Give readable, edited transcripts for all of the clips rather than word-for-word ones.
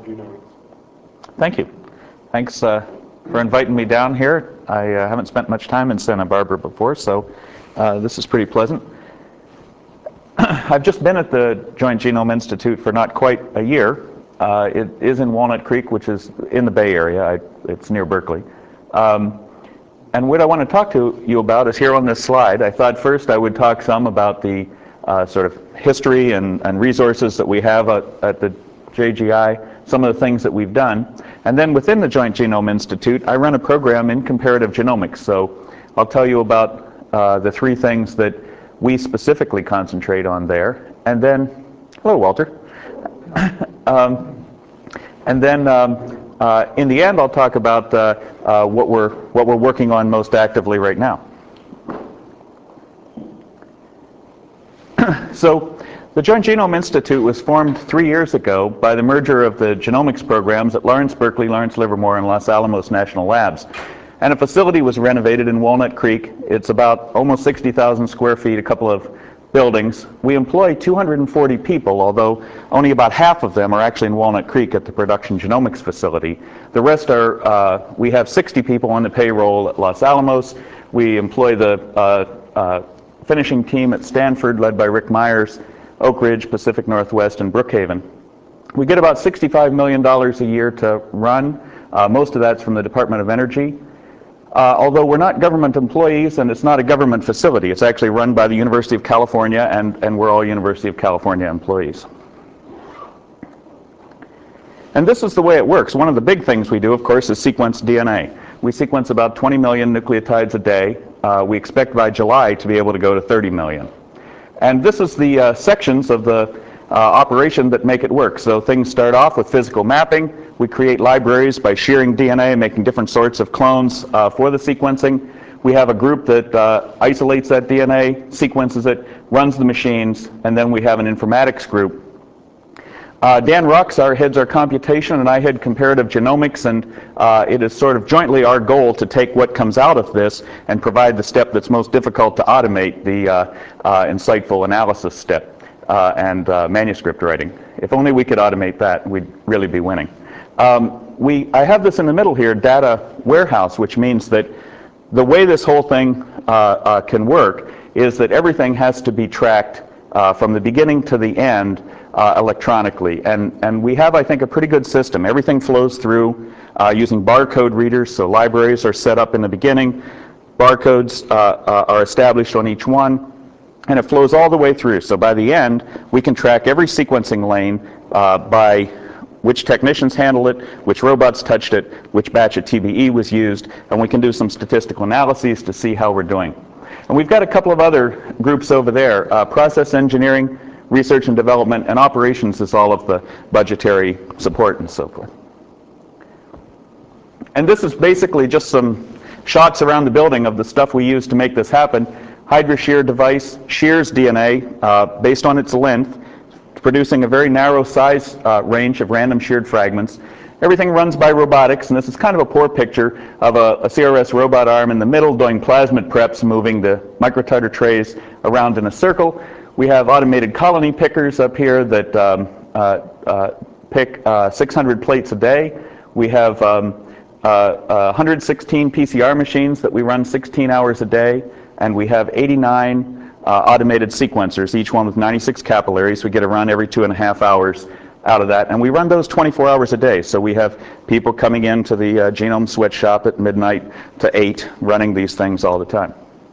genomics. Thank you. Thanks for inviting me down here. I haven't spent much time in Santa Barbara before, so this is pretty pleasant. I've just been at the Joint Genome Institute for not quite a year. It is in Walnut Creek, which is in the Bay Area. It's near Berkeley. And what I want to talk to you about is here on this slide. I thought first I would talk some about the sort of history and resources that we have at the JGI, some of the things that we've done. And then within the Joint Genome Institute, I run a program in comparative genomics. So I'll tell you about the three things that we specifically concentrate on there. And then, hello, Walter. And then in the end, I'll talk about what we're working on most actively right now. So the Joint Genome Institute was formed 3 years ago by the merger of the genomics programs at Lawrence Berkeley, Lawrence Livermore, and Los Alamos National Labs. And a facility was renovated in Walnut Creek. It's about almost 60,000 square feet, a couple of buildings. We employ 240 people, although only about half of them are actually in Walnut Creek at the production genomics facility. The rest are, we have 60 people on the payroll at Los Alamos. We employ the finishing team at Stanford, led by Rick Myers, Oak Ridge, Pacific Northwest, and Brookhaven. We get about $65 million a year to run. Most of that's from the Department of Energy. Although we're not government employees and it's not a government facility, it's actually run by the University of California, and we're all University of California employees. And this is the way it works. One of the big things we do, of course, is sequence DNA. We sequence about 20 million nucleotides a day. We expect by July to be able to go to 30 million. And this is the sections of the operation that make it work. So things start off with physical mapping. We create libraries by shearing DNA, making different sorts of clones for the sequencing. We have a group that isolates that DNA, sequences it, runs the machines, and then we have an informatics group. Dan Roxar heads our computation, and I head comparative genomics, and it is sort of jointly our goal to take what comes out of this and provide the step that's most difficult to automate, the insightful analysis step. And manuscript writing. If only we could automate that, we'd really be winning. I have this in the middle here, data warehouse, which means that the way this whole thing can work is that everything has to be tracked from the beginning to the end electronically. And we have, I think, a pretty good system. Everything flows through using barcode readers, so libraries are set up in the beginning. Barcodes are established on each one. And it flows all the way through. So by the end, we can track every sequencing lane by which technicians handled it, which robots touched it, which batch of TBE was used, and we can do some statistical analyses to see how we're doing. And we've got a couple of other groups over there. Process engineering, research and development, and operations is all of the budgetary support and so forth. And this is basically just some shots around the building of the stuff we use to make this happen. HydraShear device shears DNA based on its length, producing a very narrow size range of random sheared fragments. Everything runs by robotics, and this is kind of a poor picture of a CRS robot arm in the middle doing plasmid preps, moving the microtiter trays around in a circle. We have automated colony pickers up here that pick 600 plates a day. We have 116 PCR machines that we run 16 hours a day. And we have 89 automated sequencers, each one with 96 capillaries. We get a run every 2.5 hours out of that. And we run those 24 hours a day. So we have people coming into the genome sweatshop at midnight to 8, running these things all the time.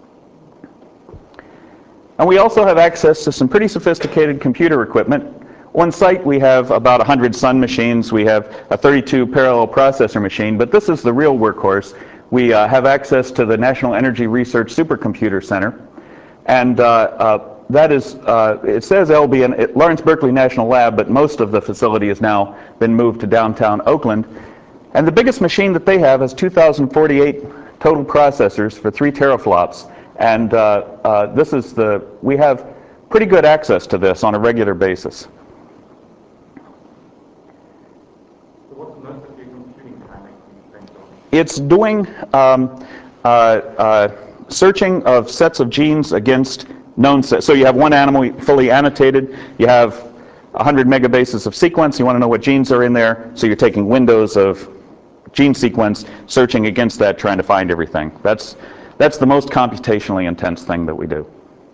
And we also have access to some pretty sophisticated computer equipment. On site, we have about 100 Sun machines. We have a 32 parallel processor machine. But this is the real workhorse. We have access to the National Energy Research Supercomputer Center, and that is, it says LB at Lawrence Berkeley National Lab, but most of the facility has now been moved to downtown Oakland. And the biggest machine that they have has 2,048 total processors for 3 teraflops, and we have pretty good access to this on a regular basis. It's doing searching of sets of genes against known sets. So you have one animal fully annotated. You have 100 megabases of sequence, you want to know what genes are in there, so you're taking windows of gene sequence, searching against that, trying to find everything. That's the most computationally intense thing that we do.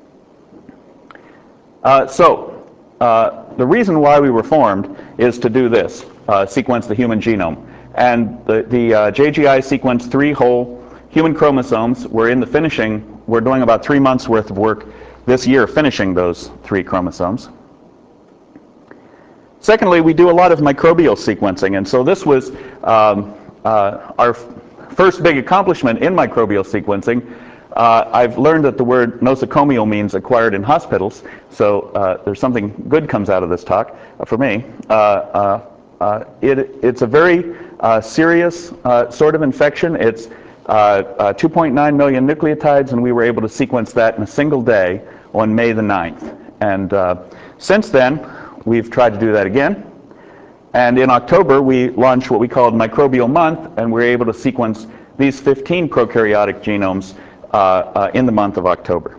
The reason why we were formed is to do this, sequence the human genome. And the JGI sequenced 3 whole human chromosomes. We're in the finishing, we're doing about 3 months worth of work this year finishing those 3 chromosomes. Secondly, we do a lot of microbial sequencing, and so this was our first big accomplishment in microbial sequencing. I've learned that the word nosocomial means acquired in hospitals, so there's something good comes out of this talk for me. It's a very serious sort of infection. It's 2.9 million nucleotides, and we were able to sequence that in a single day on May the 9th. And since then, we've tried to do that again. And in October, we launched what we called Microbial Month, and we were able to sequence these 15 prokaryotic genomes in the month of October.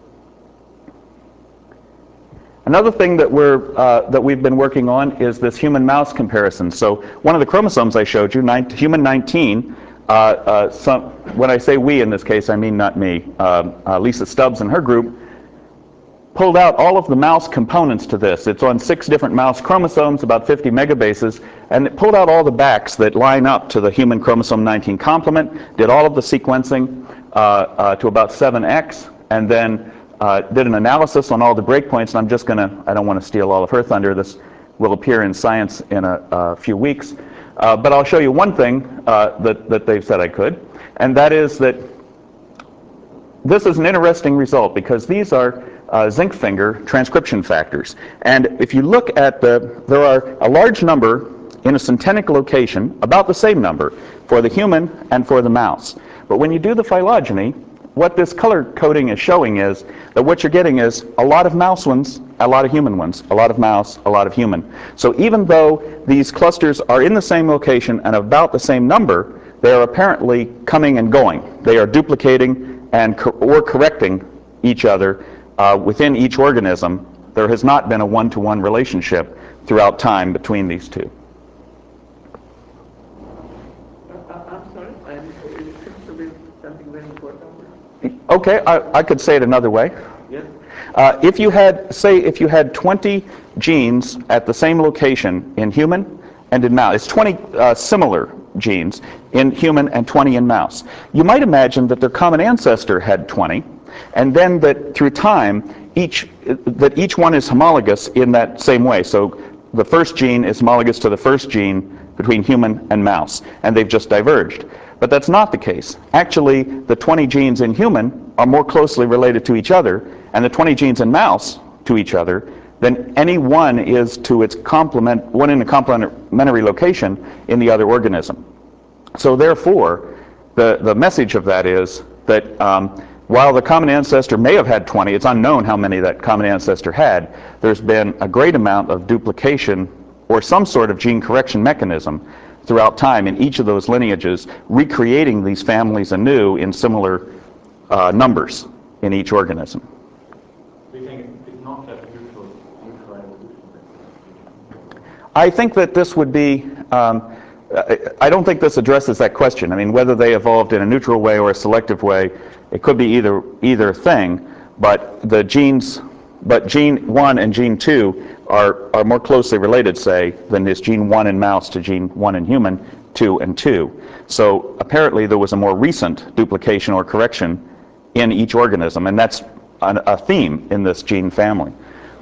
Another thing that we've been working on is this human-mouse comparison. So one of the chromosomes I showed you, human 19, when I say we in this case, I mean not me, Lisa Stubbs and her group, pulled out all of the mouse components to this. It's on 6 different mouse chromosomes, about 50 megabases, and it pulled out all the backs that line up to the human chromosome 19 complement, did all of the sequencing to about 7x, and then did an analysis on all the breakpoints. And I don't want to steal all of her thunder. This will appear in Science in a few weeks. But I'll show you one thing that they've said I could, and that is that this is an interesting result because these are zinc finger transcription factors. And if you look at there are a large number in a syntenic location, about the same number, for the human and for the mouse. But when you do the phylogeny, what this color coding is showing is that what you're getting is a lot of mouse ones, a lot of human ones, a lot of mouse, a lot of human. So even though these clusters are in the same location and about the same number, they are apparently coming and going. They are duplicating or correcting each other within each organism. There has not been a one-to-one relationship throughout time between these two. I'm sorry, it seems to be something very important. Okay, I could say it another way. Yes. If you had 20 genes at the same location in human and in mouse, it's 20 similar genes in human and 20 in mouse. You might imagine that their common ancestor had 20, and then that through time, each one is homologous in that same way. So the first gene is homologous to the first gene between human and mouse, and they've just diverged. But that's not the case. Actually, the 20 genes in human are more closely related to each other, and the 20 genes in mouse to each other than any one is to its complement, one in a complementary location in the other organism. So therefore, the message of that is that while the common ancestor may have had 20, it's unknown how many that common ancestor had, there's been a great amount of duplication or some sort of gene correction mechanism throughout time in each of those lineages, recreating these families anew in similar numbers in each organism. Do you think it's not that neutral evolution? I think that this would be, I don't think this addresses that question. I mean, whether they evolved in a neutral way or a selective way, it could be either thing, but the genes, but gene 1 and gene 2 are more closely related, say, than this gene 1 in mouse to gene 1 in human, 2 and 2. So apparently there was a more recent duplication or correction in each organism, and that's a theme in this gene family.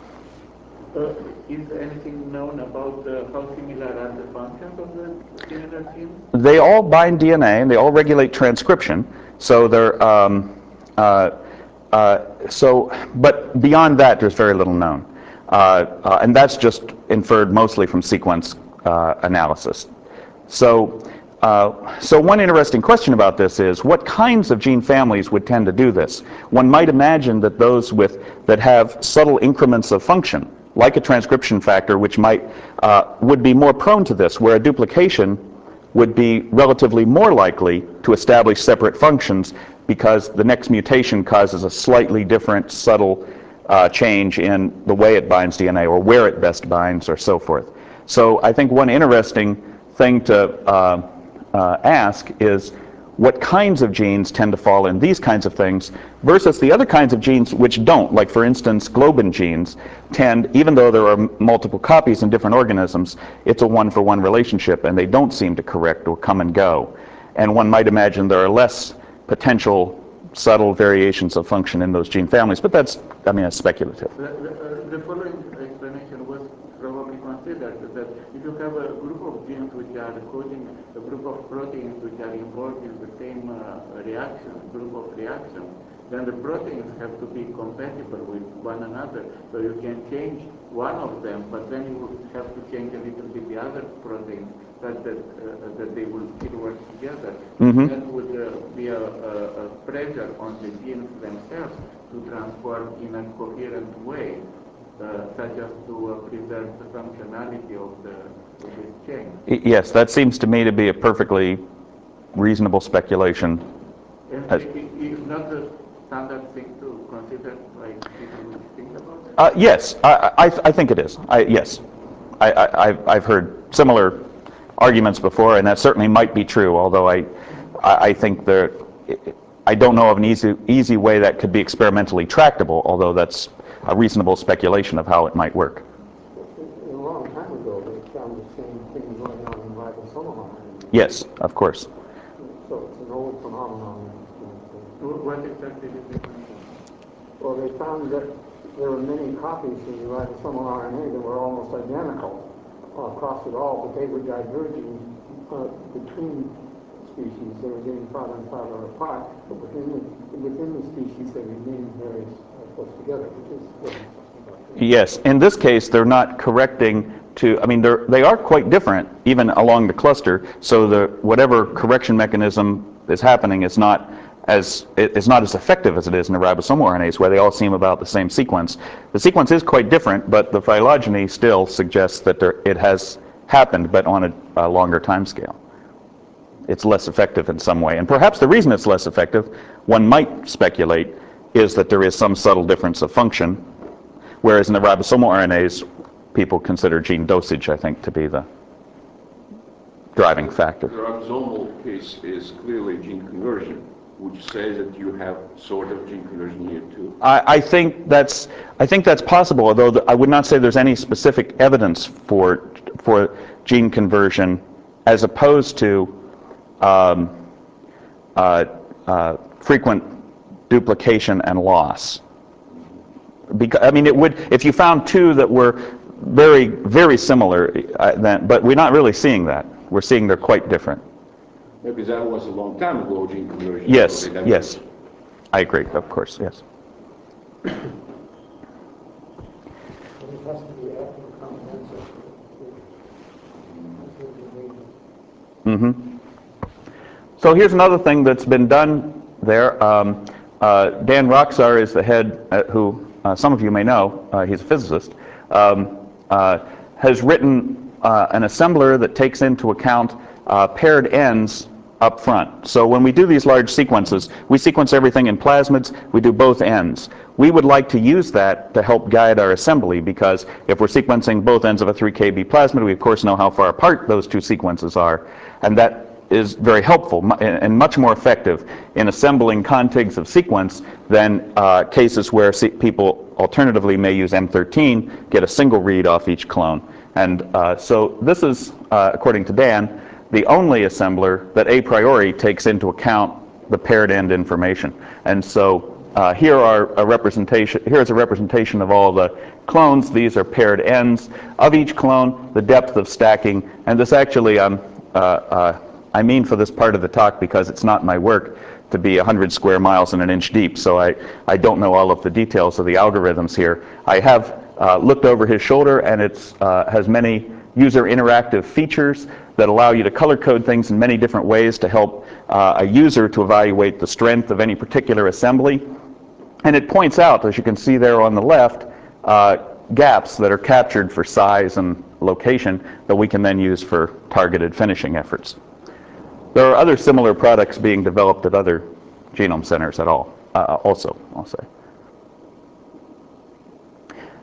Is anything known about how similar are the functions of the similar genes? They all bind DNA and they all regulate transcription. So they're but beyond that, there's very little known, and that's just inferred mostly from sequence analysis. So one interesting question about this is what kinds of gene families would tend to do this? One might imagine that those that have subtle increments of function, like a transcription factor, which would be more prone to this, where a duplication would be relatively more likely to establish separate functions because the next mutation causes a slightly different, subtle change in the way it binds DNA or where it best binds or so forth. So I think one interesting thing to ask is what kinds of genes tend to fall in these kinds of things versus the other kinds of genes which don't. Like, for instance, globin genes tend, even though there are multiple copies in different organisms, it's a one-for-one relationship, and they don't seem to correct or come and go. And one might imagine there are less potential subtle variations of function in those gene families, but that's, I mean, it's speculative. The following explanation was probably considered that if you have a group of genes which are coding a group of proteins which are involved in the same group of reactions, then the proteins have to be compatible with one another. So you can change one of them, but then you would have to change a little bit the other proteins such that they will still work together. Mm-hmm. That would be a pressure on the genes themselves to transform in a coherent way, such as to preserve the functionality of this chain. Yes, that seems to me to be a perfectly reasonable speculation. And it's not a standard thing to consider, like people would think about it? Yes, I think it is. Yes, I've heard similar arguments before, and that certainly might be true, although I think I don't know of an easy way that could be experimentally tractable, although that's a reasonable speculation of how it might work. A long time ago, they found the same thing going on in ribosomal RNA. Yes, of course. So it's an old phenomenon. What exactly did they find? Well, they found that there were many copies of the ribosomal RNA that were almost identical across it all, but they were diverging between species. They were getting farther and farther apart, but within the species they remained very close together, which is what I'm talking about. Yes, in this case, they're not correcting to, I mean, they are quite different, even along the cluster, so whatever correction mechanism is happening is not as effective as it is in the ribosomal RNAs, where they all seem about the same sequence. The sequence is quite different, but the phylogeny still suggests that it has happened, but on a longer time scale. It's less effective in some way. And perhaps the reason it's less effective, one might speculate, is that there is some subtle difference of function, whereas in the ribosomal RNAs, people consider gene dosage, I think, to be the driving factor. The ribosomal case is clearly gene conversion, which says that you have sort of gene conversion here too. I think that's possible, although I would not say there's any specific evidence for gene conversion as opposed to frequent duplication and loss. Because, I mean, it would, if you found two that were very, very similar, but we're not really seeing that. We're seeing they're quite different. Maybe that was a long time ago, gene conversion. Yes, yes. I agree, of course, yes. But it has to be active comprehensive. Mm-hmm. So here's another thing that's been done there. Dan Roxar is the head, who some of you may know, he's a physicist, has written an assembler that takes into account paired ends up front. So when we do these large sequences, we sequence everything in plasmids, we do both ends. We would like to use that to help guide our assembly, because if we're sequencing both ends of a 3 kb plasmid, we of course know how far apart those two sequences are, and that is very helpful and much more effective in assembling contigs of sequence than cases where people alternatively may use M13, get a single read off each clone. And so this is, according to Dan, the only assembler that a priori takes into account the paired end information. And so here's a representation of all the clones. These are paired ends of each clone, the depth of stacking, and this actually I mean for this part of the talk, because it's not my work to be 100 square miles and an inch deep, so I don't know all of the details of the algorithms here. I have looked over his shoulder, and it has many user interactive features that allow you to color code things in many different ways to help a user to evaluate the strength of any particular assembly. And it points out, as you can see there on the left, gaps that are captured for size and location that we can then use for targeted finishing efforts. There are other similar products being developed at other genome centers also, I'll say.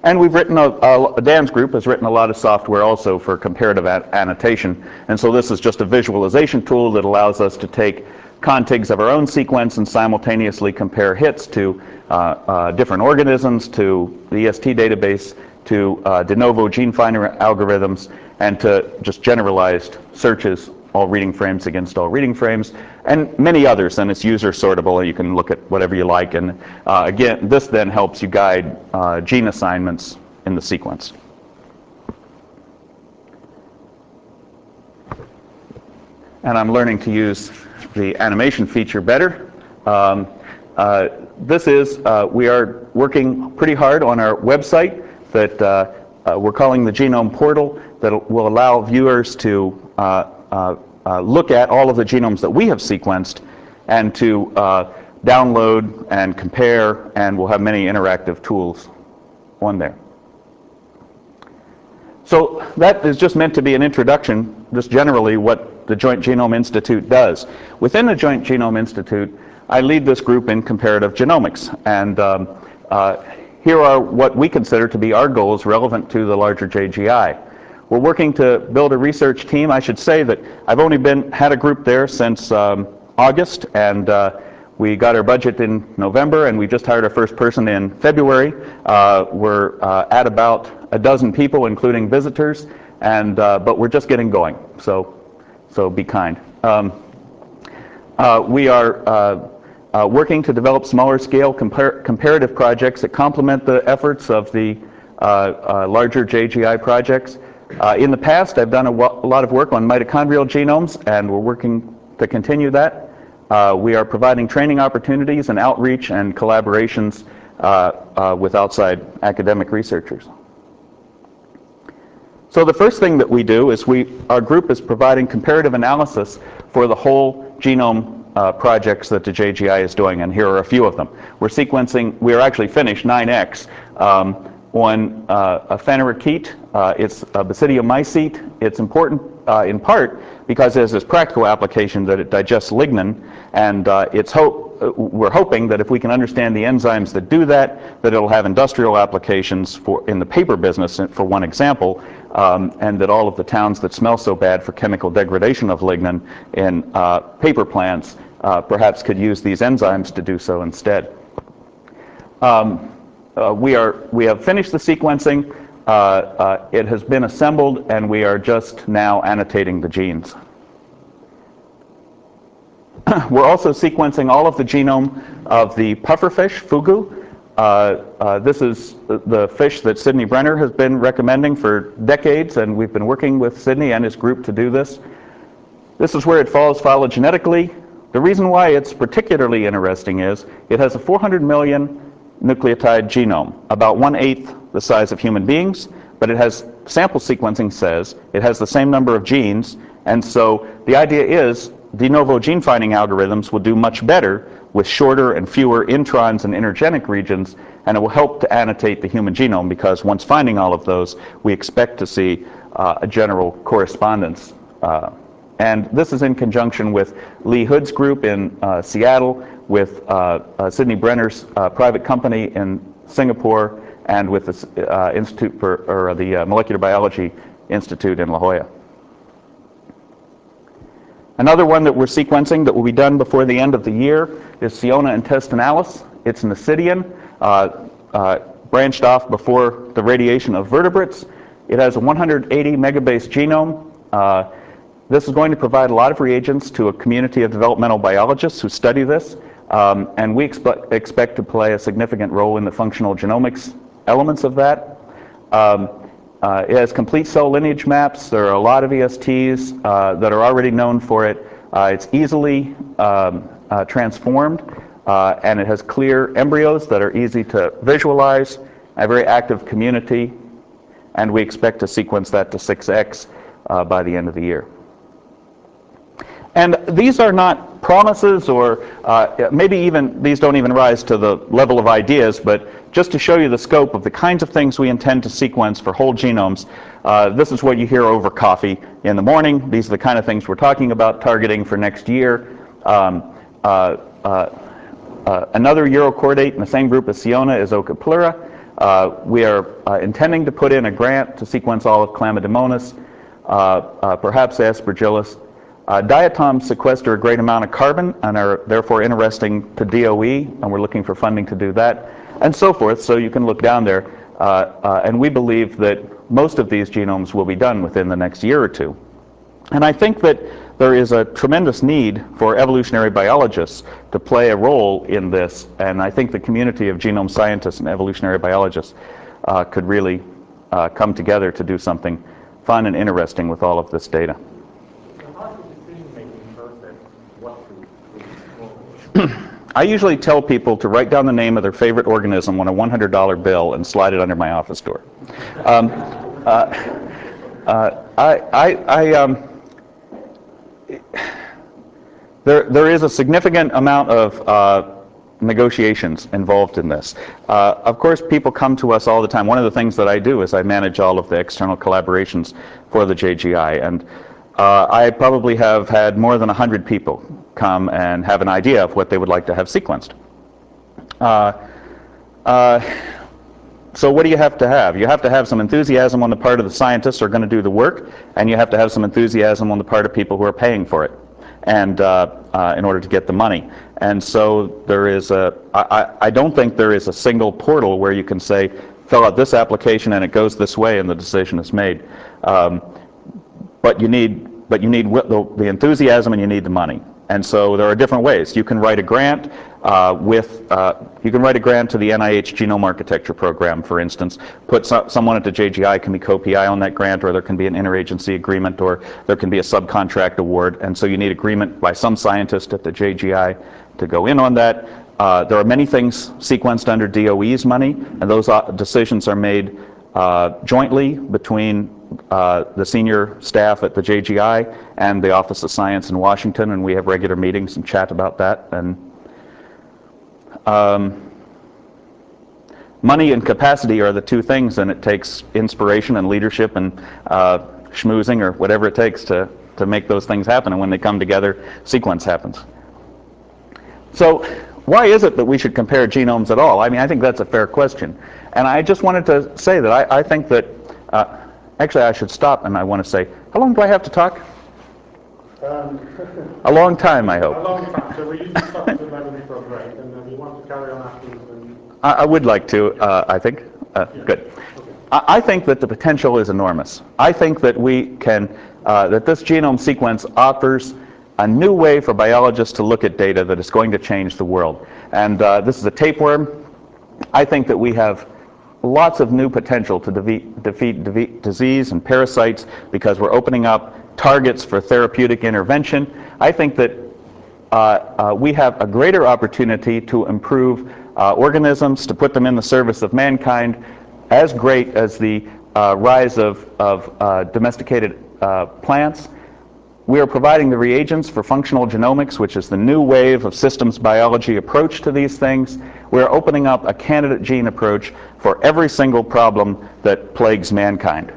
And we've written, Dan's group has written a lot of software also for comparative annotation. And so this is just a visualization tool that allows us to take contigs of our own sequence and simultaneously compare hits to different organisms, to the EST database, to de novo gene finder algorithms, and to just generalized searches, all reading frames against all reading frames, and many others. And it's user sortable. You can look at whatever you like. And again, this then helps you guide gene assignments in the sequence. And I'm learning to use the animation feature better. We are working pretty hard on our website that we're calling the Genome Portal, that will allow viewers to look at all of the genomes that we have sequenced and to download and compare, and we'll have many interactive tools on there. So that is just meant to be an introduction, just generally what the Joint Genome Institute does. Within the Joint Genome Institute, I lead this group in comparative genomics, and here are what we consider to be our goals relevant to the larger JGI. We're working to build a research team. I should say that I've only had a group there since August, and we got our budget in November, and we just hired our first person in February. We're at about a dozen people, including visitors, and but we're just getting going, so be kind. We are working to develop smaller scale comparative projects that complement the efforts of the larger JGI projects. In the past, I've done a lot of work on mitochondrial genomes, and we're working to continue that. We are providing training opportunities and outreach and collaborations with outside academic researchers. So the first thing that we do is our group is providing comparative analysis for the whole genome projects that the JGI is doing, and here are a few of them. We are actually finished 9X on a phanerochete. It's a basidiomycete. It's important in part because there's this practical application that it digests lignin, and we're hoping that if we can understand the enzymes that do that it'll have industrial applications in the paper business, for one example, and that all of the towns that smell so bad for chemical degradation of lignin in paper plants perhaps could use these enzymes to do so instead. We have finished the sequencing. It has been assembled, and we are just now annotating the genes. We're also sequencing all of the genome of the pufferfish, fugu. This is the fish that Sidney Brenner has been recommending for decades, and we've been working with Sidney and his group to do this. This is where it falls phylogenetically. The reason why it's particularly interesting is it has a 400 million nucleotide genome, about 1/8 the size of human beings, but it has, sample sequencing says, it has the same number of genes, and so the idea is de novo gene finding algorithms will do much better with shorter and fewer introns and intergenic regions, and it will help to annotate the human genome, because once finding all of those, we expect to see a general correspondence. And this is in conjunction with Lee Hood's group in Seattle, with Sidney Brenner's private company in Singapore, and with the the Molecular Biology Institute in La Jolla. Another one that we're sequencing that will be done before the end of the year is Siona intestinalis. It's an ascidian, branched off before the radiation of vertebrates. It has a 180 megabase genome. This is going to provide a lot of reagents to a community of developmental biologists who study this, and we expect to play a significant role in the functional genomics elements of that. It has complete cell lineage maps. There are a lot of ESTs that are already known for it. It's easily transformed, and it has clear embryos that are easy to visualize, a very active community, and we expect to sequence that to 6X by the end of the year. And these are not promises, or maybe even these don't even rise to the level of ideas, but just to show you the scope of the kinds of things we intend to sequence for whole genomes. This is what you hear over coffee in the morning. These are the kind of things we're talking about targeting for next year. Another urochordate in the same group as Siona is Oca pleura. We are intending to put in a grant to sequence all of Chlamydomonas, perhaps Aspergillus. Diatoms sequester a great amount of carbon and are therefore interesting to DOE, and we're looking for funding to do that, and so forth. So you can look down there, and we believe that most of these genomes will be done within the next year or two. And I think that there is a tremendous need for evolutionary biologists to play a role in this, and I think the community of genome scientists and evolutionary biologists could really come together to do something fun and interesting with all of this data. How's the decision-making process? What to I usually tell people to write down the name of their favorite organism on a $100 bill and slide it under my office door. There is a significant amount of negotiations involved in this. Of course, people come to us all the time. One of the things that I do is I manage all of the external collaborations for the JGI, and I probably have had more than 100 people come and have an idea of what they would like to have sequenced. So what do you have to have? You have to have some enthusiasm on the part of the scientists who are going to do the work, and you have to have some enthusiasm on the part of people who are paying for it, and in order to get the money. And so there is I don't think there is a single portal where you can say, fill out this application and it goes this way and the decision is made. But you need the enthusiasm and you need the money. And so there are different ways. You can write a grant you can write a grant to the NIH Genome Architecture Program, for instance. Put someone at the JGI can be co-PI on that grant, or there can be an interagency agreement, or there can be a subcontract award. And so you need agreement by some scientist at the JGI to go in on that. There are many things sequenced under DOE's money, and those decisions are made jointly between the senior staff at the JGI and the Office of Science in Washington, and we have regular meetings and chat about that. And money and capacity are the two things, and it takes inspiration and leadership and schmoozing or whatever it takes to make those things happen, and when they come together, sequence happens. So why is it that we should compare genomes at all? I mean, I think that's a fair question. And I just wanted to say that I think that actually, I should stop, and I want to say, how long do I have to talk? A long time, I hope. A long time. So we usually stop at 11 for a break, and then we want to carry on afterwards. I would like to, I think. Good. Okay. I think that the potential is enormous. I think that we can, that this genome sequence offers a new way for biologists to look at data that is going to change the world. And this is a tapeworm. I think that we have lots of new potential to defeat disease and parasites because we're opening up targets for therapeutic intervention. I think that we have a greater opportunity to improve organisms, to put them in the service of mankind, as great as the rise of domesticated plants. We are providing the reagents for functional genomics, which is the new wave of systems biology approach to these things. We're opening up a candidate gene approach for every single problem that plagues mankind.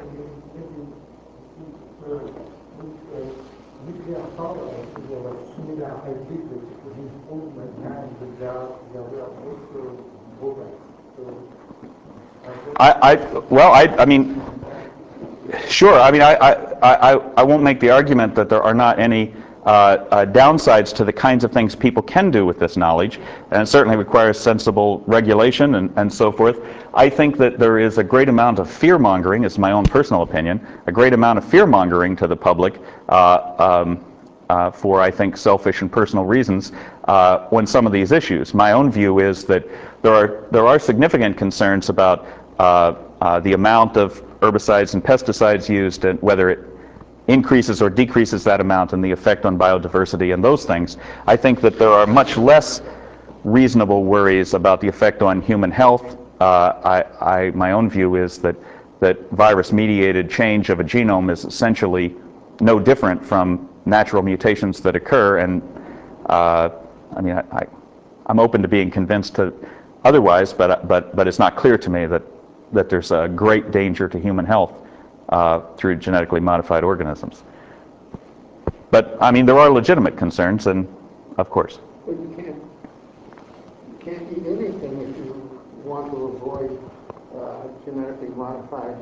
I mean, sure. I mean, I won't make the argument that there are not any downsides to the kinds of things people can do with this knowledge, and it certainly requires sensible regulation and so forth. I think that there is a great amount of fear-mongering, it's my own personal opinion, a great amount of fear-mongering to the public for, I think, selfish and personal reasons on some of these issues. My own view is that there are significant concerns about the amount of herbicides and pesticides used and whether it increases or decreases that amount and the effect on biodiversity and those things. I think that there are much less reasonable worries about the effect on human health. My own view is that virus-mediated change of a genome is essentially no different from natural mutations that occur, and I mean, I'm open to being convinced to otherwise, but it's not clear to me that there's a great danger to human health through genetically modified organisms. But I mean, there are legitimate concerns, and of course. But you can't eat anything if you want to avoid genetically modified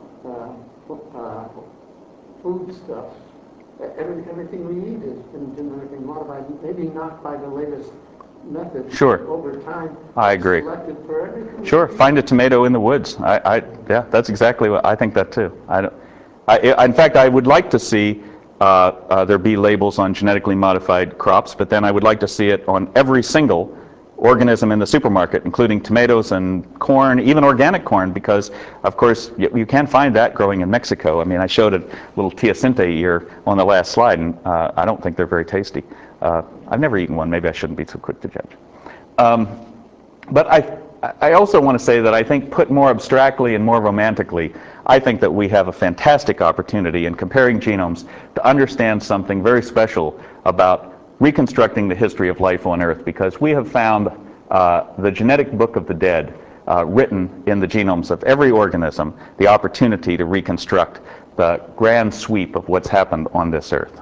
foodstuffs. Everything we eat has been genetically modified, maybe not by the latest method. Sure. Over time, I agree. selected for everything. Sure, find a tomato in the woods. Yeah, that's exactly what I think that too. In fact, I would like to see there be labels on genetically modified crops, but then I would like to see it on every single organism in the supermarket, including tomatoes and corn, even organic corn, because of course you can find that growing in Mexico. I mean, I showed a little teosinte ear on the last slide, and I don't think they're very tasty. I've never eaten one. Maybe I shouldn't be so quick to judge. But I also want to say that I think, put more abstractly and more romantically, I think that we have a fantastic opportunity in comparing genomes to understand something very special about reconstructing the history of life on Earth, because we have found the genetic book of the dead written in the genomes of every organism, the opportunity to reconstruct the grand sweep of what's happened on this Earth.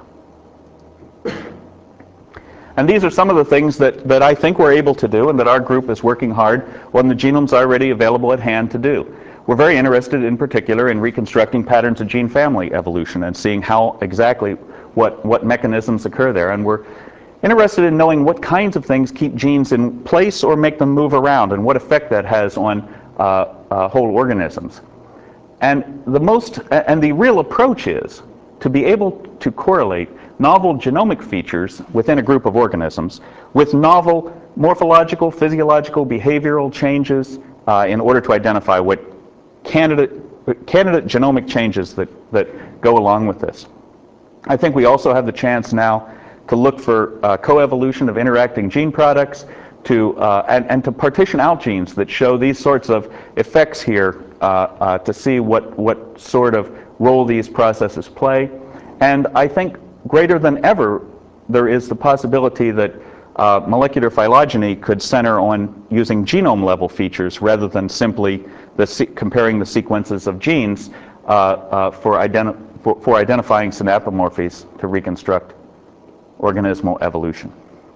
And these are some of the things that I think we're able to do and that our group is working hard on the genomes already available at hand to do. We're very interested in particular in reconstructing patterns of gene family evolution and seeing how exactly what mechanisms occur there. And we're interested in knowing what kinds of things keep genes in place or make them move around and what effect that has on whole organisms. And the real approach is to be able to correlate novel genomic features within a group of organisms with novel morphological, physiological, behavioral changes in order to identify what candidate genomic changes that go along with this. I think we also have the chance now to look for coevolution of interacting gene products and to partition out genes that show these sorts of effects here to see what sort of role these processes play. And I think greater than ever, there is the possibility that molecular phylogeny could center on using genome-level features rather than simply comparing the sequences of genes for identifying synapomorphies to reconstruct organismal evolution.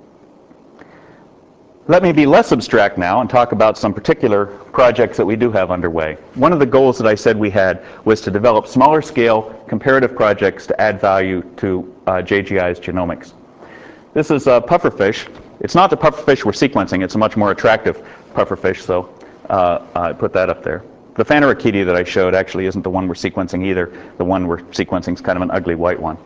Let me be less abstract now and talk about some particular projects that we do have underway. One of the goals that I said we had was to develop smaller scale comparative projects to add value to JGI's genomics. This is a pufferfish. It's not the pufferfish we're sequencing. It's a much more attractive pufferfish, so I put that up there. The Phanerochaetia that I showed actually isn't the one we're sequencing either. The one we're sequencing is kind of an ugly white one.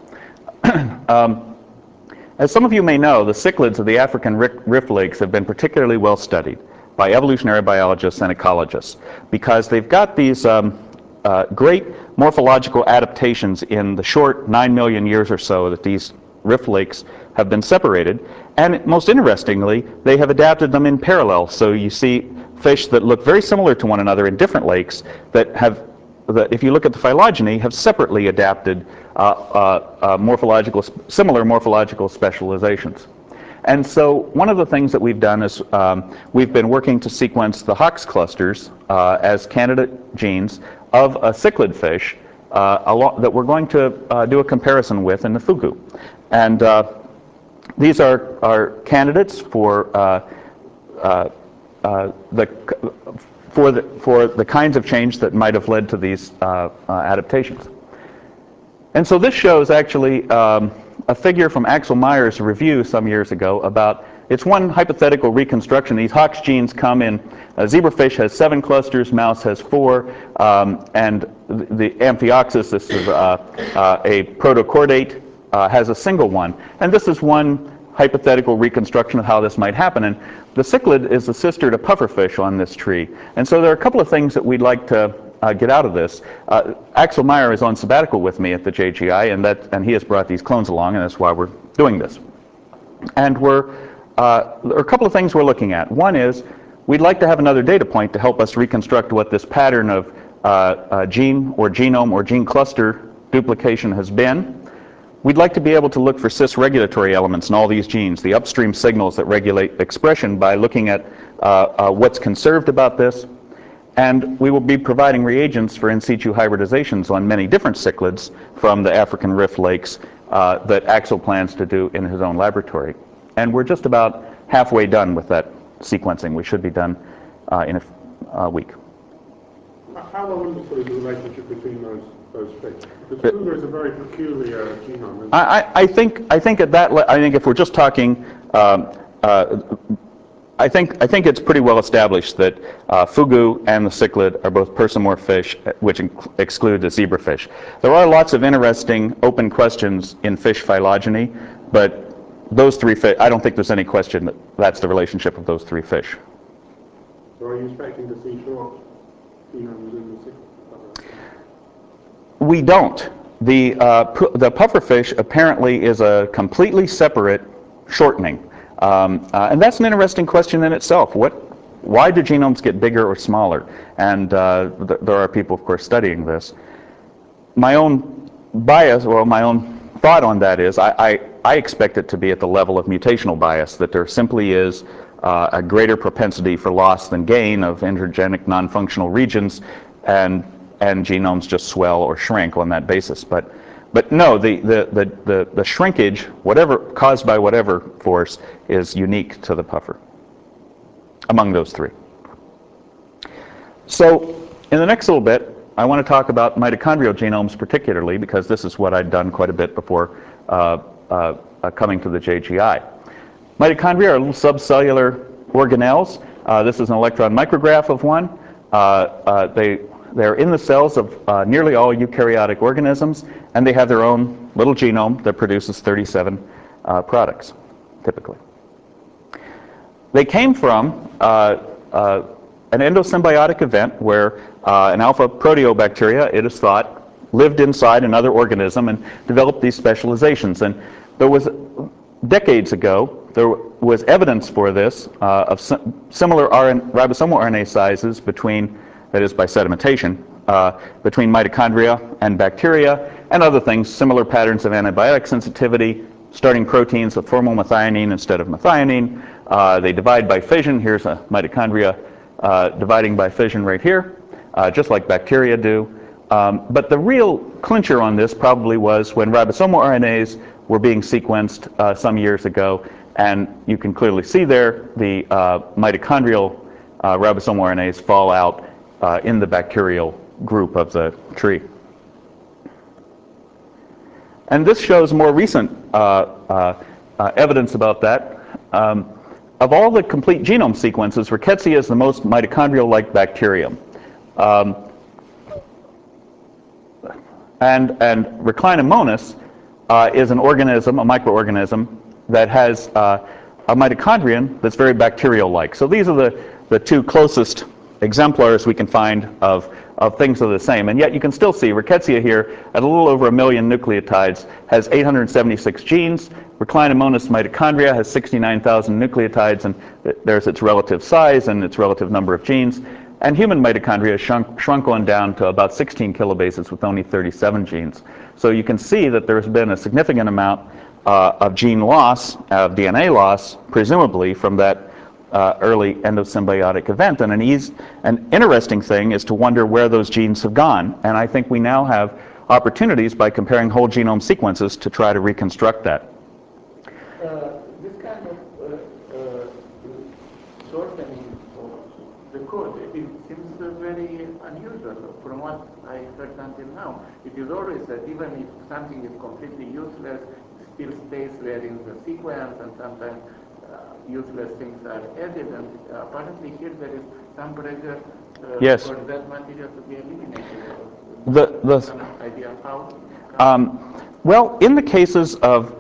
As some of you may know, the cichlids of the African rift lakes have been particularly well studied by evolutionary biologists and ecologists because they've got these great morphological adaptations in the short 9 million years or so that these rift lakes have been separated. And most interestingly, they have adapted them in parallel. So you see fish that look very similar to one another in different lakes that, if you look at the phylogeny, have separately adapted similar morphological specializations. And so one of the things that we've done is we've been working to sequence the Hox clusters as candidate genes of a cichlid fish that we're going to do a comparison with in the fugu. And these are candidates for the kinds of change that might have led to these adaptations. And so this shows actually a figure from Axel Mayer's review some years ago about, it's one hypothetical reconstruction. These Hox genes come in, zebrafish has 7 clusters, mouse has 4, and the Amphioxus, this is a protochordate, has a single one. And this is one hypothetical reconstruction of how this might happen. And the cichlid is the sister to pufferfish on this tree. And so there are a couple of things that we'd like to get out of this. Axel Mayer is on sabbatical with me at the JGI, and he has brought these clones along, and that's why we're doing this. And there are a couple of things we're looking at. One is we'd like to have another data point to help us reconstruct what this pattern of gene or genome or gene cluster duplication has been. We'd like to be able to look for cis-regulatory elements in all these genes, the upstream signals that regulate expression, by looking at what's conserved about this. And we will be providing reagents for in situ hybridizations on many different cichlids from the African rift lakes that Axel plans to do in his own laboratory. And we're just about halfway done with that sequencing. We should be done in a week. How wonderful is the relationship between those fish? Because Fugu is a very peculiar genome. I think at that I think if we're just talking, I think it's pretty well established that Fugu and the cichlid are both personamorph fish, which exclude the zebrafish. There are lots of interesting open questions in fish phylogeny, but those three fish, I don't think there's any question that that's the relationship of those three fish. So are you expecting to see short genomes in the cichlid? We don't. The pufferfish apparently is a completely separate shortening. And that's an interesting question in itself. Why do genomes get bigger or smaller? And there are people, of course, studying this. My own bias, well, my own thought on that is I expect it to be at the level of mutational bias, that there simply is a greater propensity for loss than gain of intergenic non-functional regions, and genomes just swell or shrink on that basis. But no, the shrinkage, whatever caused by whatever force, is unique to the puffer among those three. So in the next little bit, I want to talk about mitochondrial genomes particularly, because this is what I'd done quite a bit before coming to the JGI. Mitochondria are little subcellular organelles. This is an electron micrograph of one. They're in the cells of nearly all eukaryotic organisms, and they have their own little genome that produces 37 products, typically. They came from an endosymbiotic event where an alpha proteobacteria, it is thought, lived inside another organism and developed these specializations. And there was, decades ago, there was evidence for this of similar ribosomal RNA sizes between, that is by sedimentation, between mitochondria and bacteria, and other things, similar patterns of antibiotic sensitivity, starting proteins with formylmethionine instead of methionine. They divide by fission. Here's a mitochondria dividing by fission right here, just like bacteria do. But the real clincher on this probably was when ribosomal RNAs were being sequenced some years ago, and you can clearly see there the mitochondrial ribosomal RNAs fall out in the bacterial group of the tree. And this shows more recent evidence about that. Of all the complete genome sequences, Rickettsia is the most mitochondrial-like bacterium. And Reclinomonas is an organism, a microorganism, that has a mitochondrion that's very bacterial-like. So these are the two closest exemplars we can find of things that are the same. And yet you can still see Rickettsia here at a little over 1 million nucleotides has 876 genes. Reclinomonas mitochondria has 69,000 nucleotides, and there's its relative size and its relative number of genes. And human mitochondria shrunk on down to about 16 kilobases with only 37 genes. So you can see that there's been a significant amount of gene loss, of DNA loss, presumably from that early endosymbiotic event. And an interesting thing is to wonder where those genes have gone. And I think we now have opportunities by comparing whole genome sequences to try to reconstruct that. This kind of shortening of the code, it seems very unusual from what I heard until now. It is always that even if something is completely useless, it still stays there in the sequence, and sometimes useless things are added, and apparently here there is some pressure Yes. for that material to be eliminated. The Idea of how? Well, in the cases of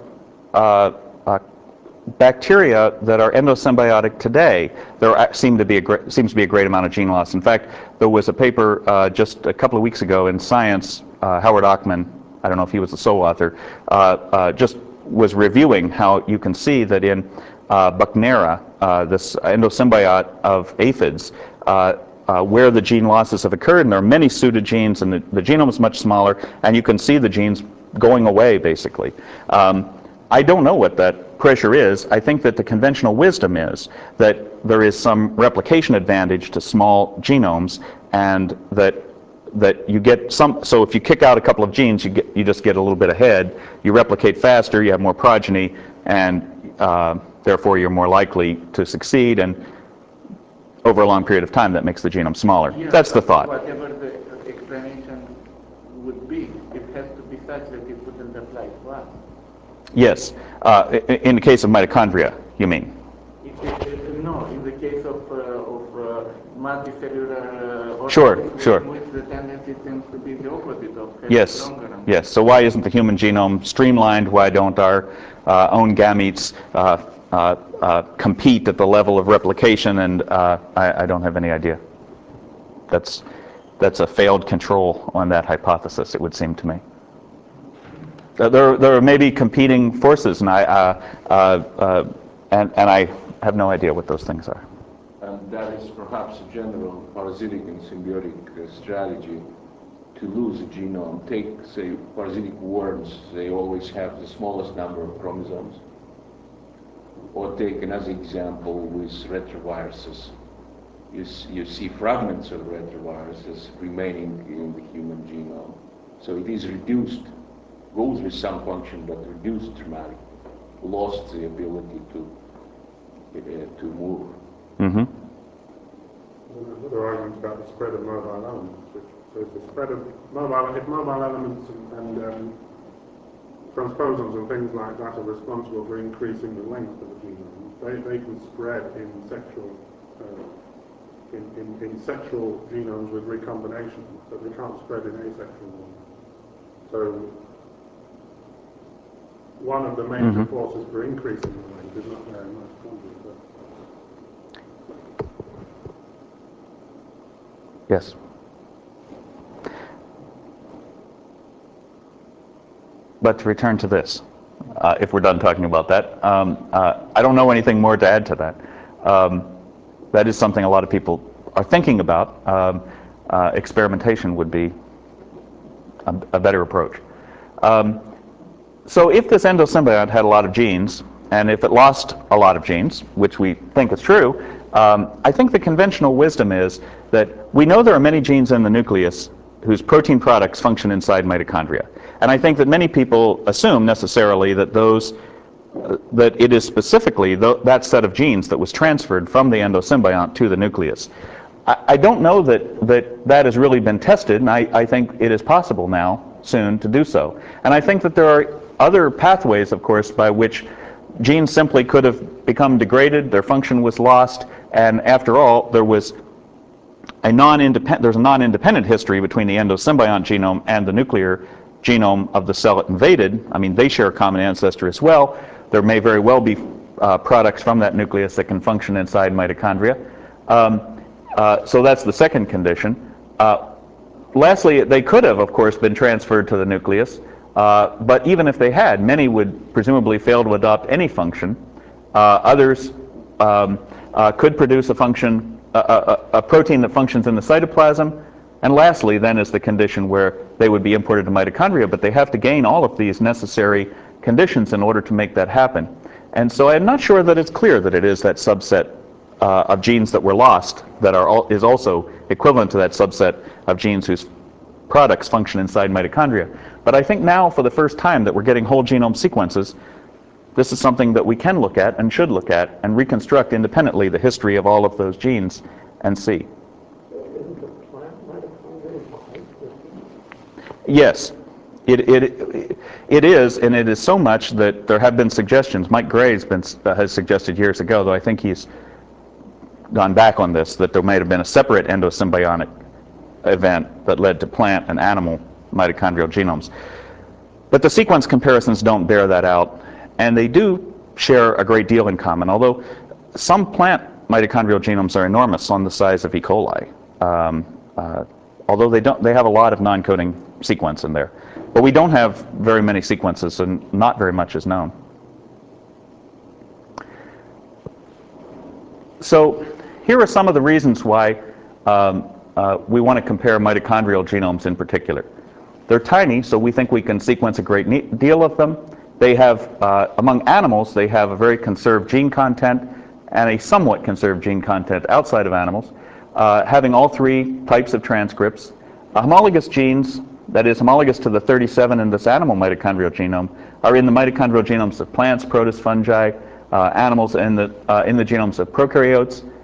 bacteria that are endosymbiotic today, there seems to be a great amount of gene loss. In fact, there was a paper just a couple of weeks ago in Science. Howard Ochman, I don't know if he was the sole author, just was reviewing how you can see that in Buchnera, this endosymbiote of aphids, where the gene losses have occurred, and there are many suited genes, and the genome is much smaller, and you can see the genes going away, basically. I don't know what that pressure is. I think that the conventional wisdom is that there is some replication advantage to small genomes, and that you get some. So if you kick out a couple of genes, you just get a little bit ahead. You replicate faster, you have more progeny, and therefore you're more likely to succeed. And over a long period of time, that makes the genome smaller. Yeah, that's the thought. Whatever the explanation would be. It has to be such that it wouldn't apply to us. Yes. In the case of mitochondria, you mean? No, in the case of multicellular Sure, organisms, sure. in which the tendency seems to be the opposite of having Yes, stronger numbers. yes. So why isn't the human genome streamlined? Why don't our own gametes compete at the level of replication? And I don't have any idea. That's a failed control on that hypothesis, it would seem to me. There are maybe competing forces, and I have no idea what those things are. And that is perhaps a general parasitic and symbiotic strategy to lose a genome. Take, say, parasitic worms, they always have the smallest number of chromosomes. Or take another example with retroviruses. You see fragments of retroviruses remaining in the human genome. So it is reduced, goes with some function, but reduced dramatically, lost the ability to move. Mm-hmm. There are arguments about the spread of mobile elements, which says the spread of mobile elements and transposons and things like that are responsible for increasing the length of the genome. They can spread in sexual genomes with recombination, but they can't spread in asexual ones. So one of the major forces for increasing the length is not there in mitochondria. Yes. But to return to this, if we're done talking about that, I don't know anything more to add to that. That is something a lot of people are thinking about. Experimentation would be a better approach. So if this endosymbiont had a lot of genes, and if it lost a lot of genes, which we think is true, I think the conventional wisdom is that we know there are many genes in the nucleus whose protein products function inside mitochondria. And I think that many people assume necessarily that that it is specifically that set of genes that was transferred from the endosymbiont to the nucleus. I don't know that has really been tested, and I think it is possible now, soon, to do so. And I think that there are other pathways, of course, by which genes simply could have become degraded, their function was lost, and after all, there's a non-independent history between the endosymbiont genome and the nuclear genome of the cell it invaded. I mean, they share a common ancestor as well. There may very well be products from that nucleus that can function inside mitochondria. So that's the second condition. Lastly, they could have, of course, been transferred to the nucleus, but even if they had, many would presumably fail to adopt any function. Others could produce a protein that functions in the cytoplasm. And lastly, then, is the condition where they would be imported to mitochondria, but they have to gain all of these necessary conditions in order to make that happen. And so I'm not sure that it's clear that it is that subset of genes that were lost that is also equivalent to that subset of genes whose products function inside mitochondria. But I think now, for the first time, that we're getting whole genome sequences, this is something that we can look at and should look at and reconstruct independently the history of all of those genes and see. Yes, it is, and it is so much that there have been suggestions. Mike Gray has suggested years ago, though I think he's gone back on this, that there may have been a separate endosymbiotic event that led to plant and animal mitochondrial genomes. But the sequence comparisons don't bear that out, and they do share a great deal in common, although some plant mitochondrial genomes are enormous, on the size of E. coli. Although they have a lot of non-coding sequence in there. But we don't have very many sequences, and not very much is known. So here are some of the reasons why we want to compare mitochondrial genomes in particular. They're tiny, so we think we can sequence a great deal of them. They have, among animals, they have a very conserved gene content and a somewhat conserved gene content outside of animals, having all three types of transcripts. Homologous genes, that is, homologous to the 37 in this animal mitochondrial genome, are in the mitochondrial genomes of plants, protists, fungi, animals, and in the genomes of prokaryotes.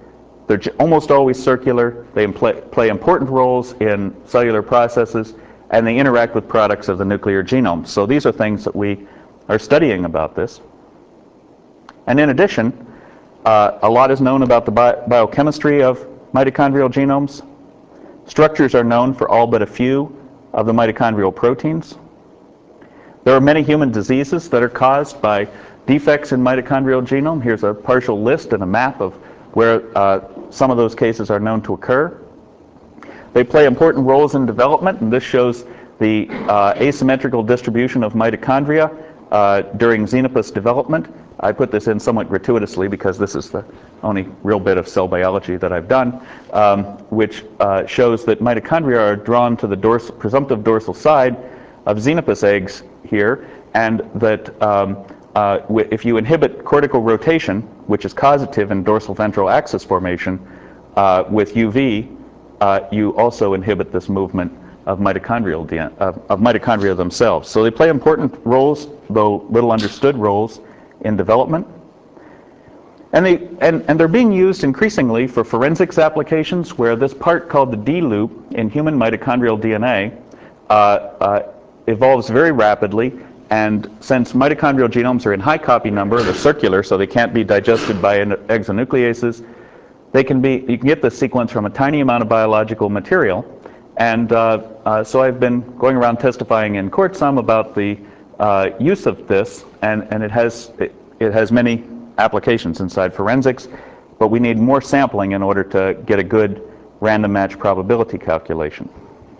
They're almost always circular. They play important roles in cellular processes, and they interact with products of the nuclear genome. So these are things that we are studying about this. And in addition, a lot is known about the biochemistry of mitochondrial genomes. Structures are known for all but a few of the mitochondrial proteins. There are many human diseases that are caused by defects in mitochondrial genome. Here's a partial list and a map of where some of those cases are known to occur. They play important roles in development, and this shows the asymmetrical distribution of mitochondria during Xenopus development. I put this in somewhat gratuitously because this is the only real bit of cell biology that I've done, which shows that mitochondria are drawn to the presumptive dorsal side of Xenopus eggs here, and that if you inhibit cortical rotation, which is causative in dorsal ventral axis formation with UV, you also inhibit this movement of mitochondria themselves. So they play important roles, though little understood roles, in development. And they're being used increasingly for forensics applications, where this part called the D loop in human mitochondrial DNA evolves very rapidly. And since mitochondrial genomes are in high copy number, they're circular, so they can't be digested by exonucleases, you can get this sequence from a tiny amount of biological material. And so I've been going around testifying in court some about the use of this, and it has many applications inside forensics, but we need more sampling in order to get a good random match probability calculation.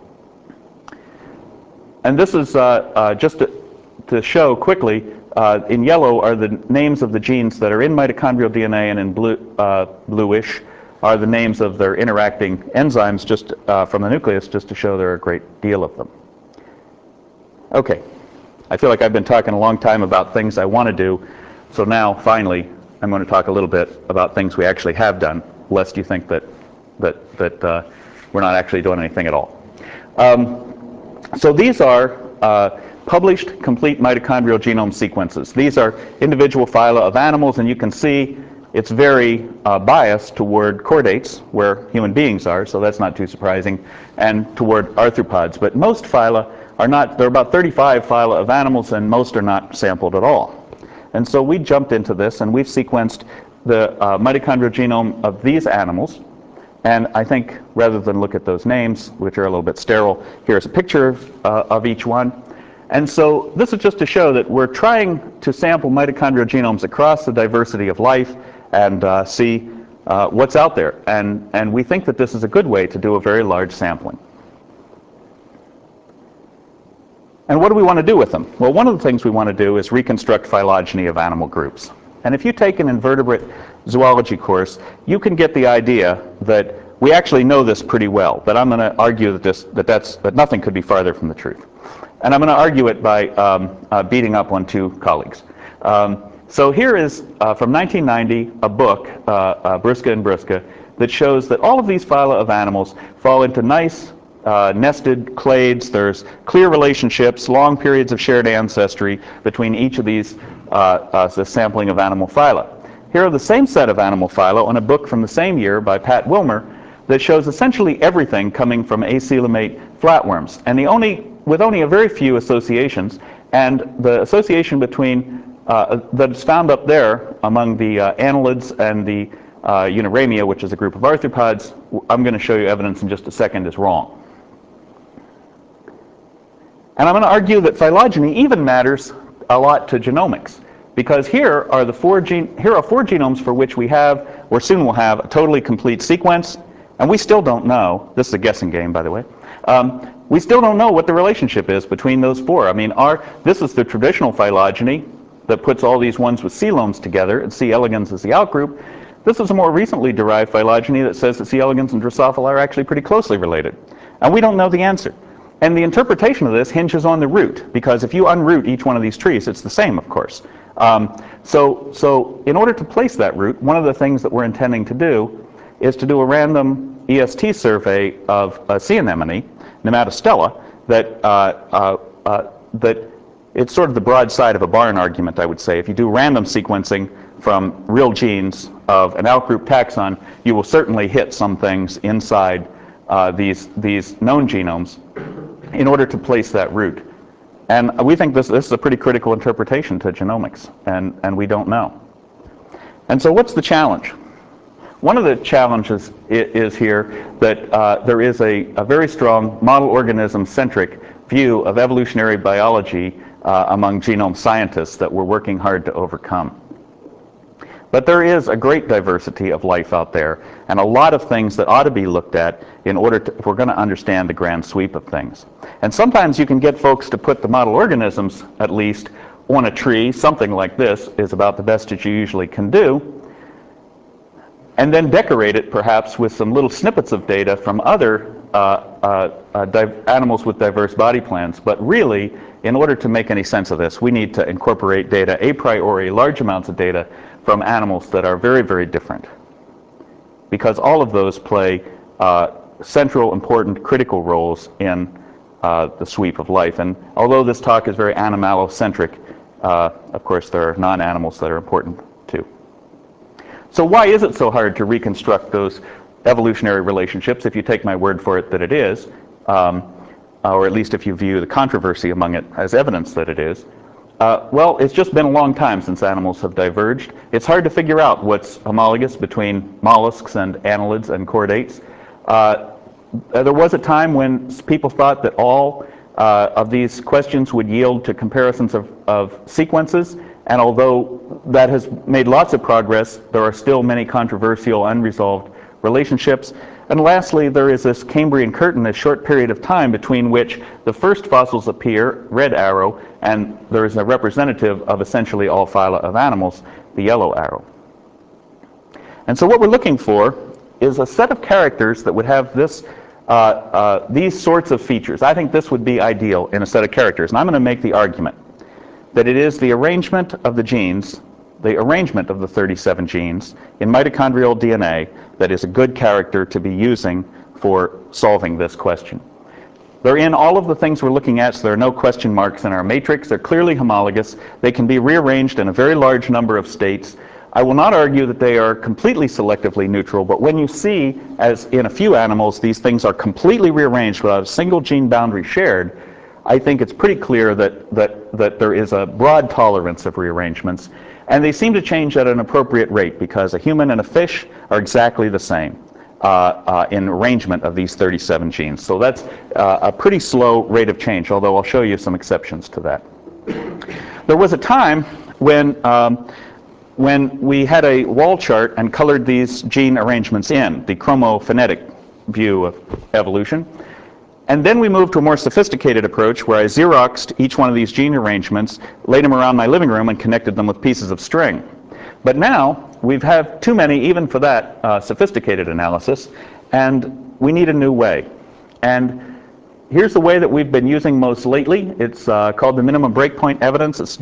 And this is just to show quickly, in yellow are the names of the genes that are in mitochondrial DNA, and in bluish are the names of their interacting enzymes just from the nucleus, just to show there are a great deal of them. Okay, I feel like I've been talking a long time about things I want to do, so now finally I'm going to talk a little bit about things we actually have done, lest you think that we're not actually doing anything at all. So these are published complete mitochondrial genome sequences. These are individual phyla of animals, and you can see it's very biased toward chordates, where human beings are, so that's not too surprising, and toward arthropods. But most phyla are not. There are about 35 phyla of animals, and most are not sampled at all. And so we jumped into this, and we've sequenced the mitochondrial genome of these animals. And I think rather than look at those names, which are a little bit sterile, here's a picture of each one. And so this is just to show that we're trying to sample mitochondrial genomes across the diversity of life and see what's out there. And we think that this is a good way to do a very large sampling. And what do we want to do with them? Well, one of the things we want to do is reconstruct phylogeny of animal groups. And if you take an invertebrate zoology course, you can get the idea that we actually know this pretty well. But I'm going to argue that nothing could be farther from the truth. And I'm going to argue it by beating up on two colleagues. So here is, from 1990, a book, Brusca and Brusca, that shows that all of these phyla of animals fall into nice nested clades. There's clear relationships, long periods of shared ancestry between each of these the sampling of animal phyla. Here are the same set of animal phyla on a book from the same year by Pat Wilmer that shows essentially everything coming from acoelomate flatworms, and with only a very few associations. And the association between that's found up there among the annelids and the Uniramia, which is a group of arthropods, I'm going to show you evidence in just a second, is wrong. And I'm going to argue that phylogeny even matters a lot to genomics, because here are four genomes for which we have, or soon will have, a totally complete sequence, and we still don't know. This is a guessing game, by the way. We still don't know what the relationship is between those four. I mean, this is the traditional phylogeny that puts all these ones with coelomes together, and C. elegans is the outgroup. This is a more recently derived phylogeny that says that C. elegans and Drosophila are actually pretty closely related, and we don't know the answer. And the interpretation of this hinges on the root, because if you unroot each one of these trees, it's the same, of course. So in order to place that root, one of the things that we're intending to do is to do a random EST survey of a sea anemone, Nematostella, that it's sort of the broad side of a barn argument, I would say. If you do random sequencing from real genes of an outgroup taxon, you will certainly hit some things inside these known genomes in order to place that root. And we think this is a pretty critical interpretation to genomics, and we don't know. And so what's the challenge? One of the challenges is here that there is a very strong model organism-centric view of evolutionary biology among genome scientists that we're working hard to overcome. But there is a great diversity of life out there, and a lot of things that ought to be looked at in order to, if we're going to understand the grand sweep of things. And sometimes you can get folks to put the model organisms, at least, on a tree. Something like this is about the best that you usually can do, and then decorate it perhaps with some little snippets of data from other animals with diverse body plans. But really, in order to make any sense of this, we need to incorporate data a priori, large amounts of data from animals that are very, very different, because all of those play central, important, critical roles in the sweep of life. And although this talk is very animalocentric, of course there are non-animals that are important too. So why is it so hard to reconstruct those evolutionary relationships, if you take my word for it that it is, or at least if you view the controversy among it as evidence that it is? Well, it's just been a long time since animals have diverged. It's hard to figure out what's homologous between mollusks and annelids and chordates. There was a time when people thought that all of these questions would yield to comparisons of sequences, and although that has made lots of progress, there are still many controversial, unresolved relationships. And lastly, there is this Cambrian curtain, this short period of time between which the first fossils appear, red arrow, and there is a representative of essentially all phyla of animals, the yellow arrow. And so what we're looking for is a set of characters that would have this, these sorts of features. I think this would be ideal in a set of characters. And I'm going to make the argument that it is the arrangement of the genes, the arrangement of the 37 genes in mitochondrial DNA that is a good character to be using for solving this question. They're in all of the things we're looking at, so there are no question marks in our matrix. They're clearly homologous. They can be rearranged in a very large number of states. I will not argue that they are completely selectively neutral, but when you see, as in a few animals, these things are completely rearranged without a single gene boundary shared, I think it's pretty clear that there is a broad tolerance of rearrangements. And they seem to change at an appropriate rate, because a human and a fish are exactly the same in arrangement of these 37 genes. So that's a pretty slow rate of change, although I'll show you some exceptions to that. There was a time when we had a wall chart and colored these gene arrangements in, the chromophenetic view of evolution. And then we moved to a more sophisticated approach where I Xeroxed each one of these gene arrangements, laid them around my living room, and connected them with pieces of string. But now we've had too many, even for that sophisticated analysis, and we need a new way. And here's the way that we've been using most lately. It's called the minimum breakpoint evidence. It's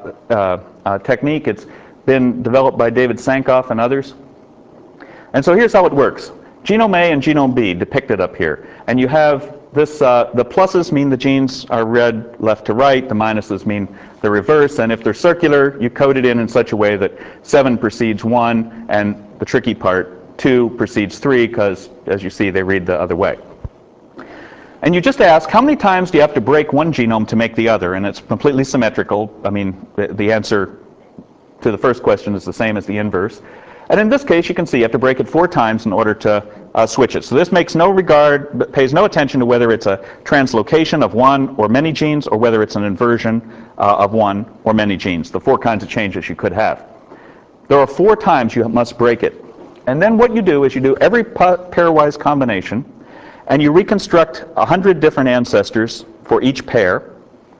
a technique. It's been developed by David Sankoff and others. And so here's how it works. Genome A and genome B depicted up here. And you have this, the pluses mean the genes are read left to right, the minuses mean the reverse, and if they're circular, you code it in such a way that 7 precedes 1, and the tricky part, 2 precedes 3, because, as you see, they read the other way. And you just ask, how many times do you have to break one genome to make the other? And it's completely symmetrical. I mean, the answer to the first question is the same as the inverse. And in this case, you can see you have to break it 4 times in order to switch it. So this makes no regard, pays no attention to whether it's a translocation of one or many genes, or whether it's an inversion of one or many genes, the 4 kinds of changes you could have. There are 4 times you must break it. And then what you do is you do every pairwise combination, and you reconstruct 100 different ancestors for each pair,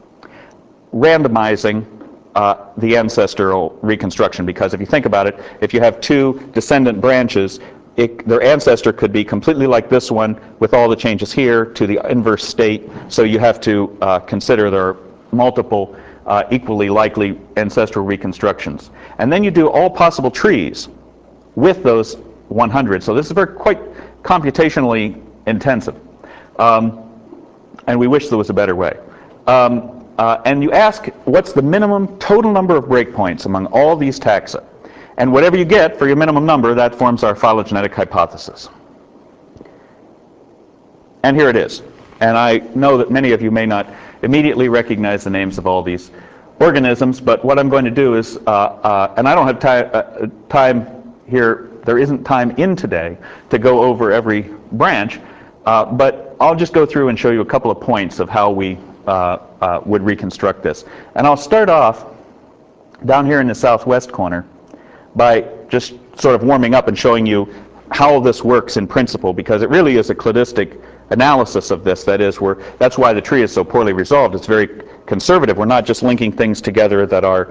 randomizing the ancestral reconstruction, because if you think about it, if you have 2 descendant branches, their ancestor could be completely like this one with all the changes here to the inverse state, so you have to consider there are multiple equally likely ancestral reconstructions. And then you do all possible trees with those 100. So this is quite computationally intensive, and we wish there was a better way. and you ask what's the minimum total number of breakpoints among all these taxa. And whatever you get for your minimum number, that forms our phylogenetic hypothesis. And here it is. And I know that many of you may not immediately recognize the names of all these organisms, but what I'm going to do is, and I don't have time here, there isn't time in today to go over every branch, but I'll just go through and show you a couple of points of how we would reconstruct this. And I'll start off down here in the southwest corner by just sort of warming up and showing you how this works in principle, because it really is a cladistic analysis of this. That is, that's why the tree is so poorly resolved. It's very conservative. We're not just linking things together that are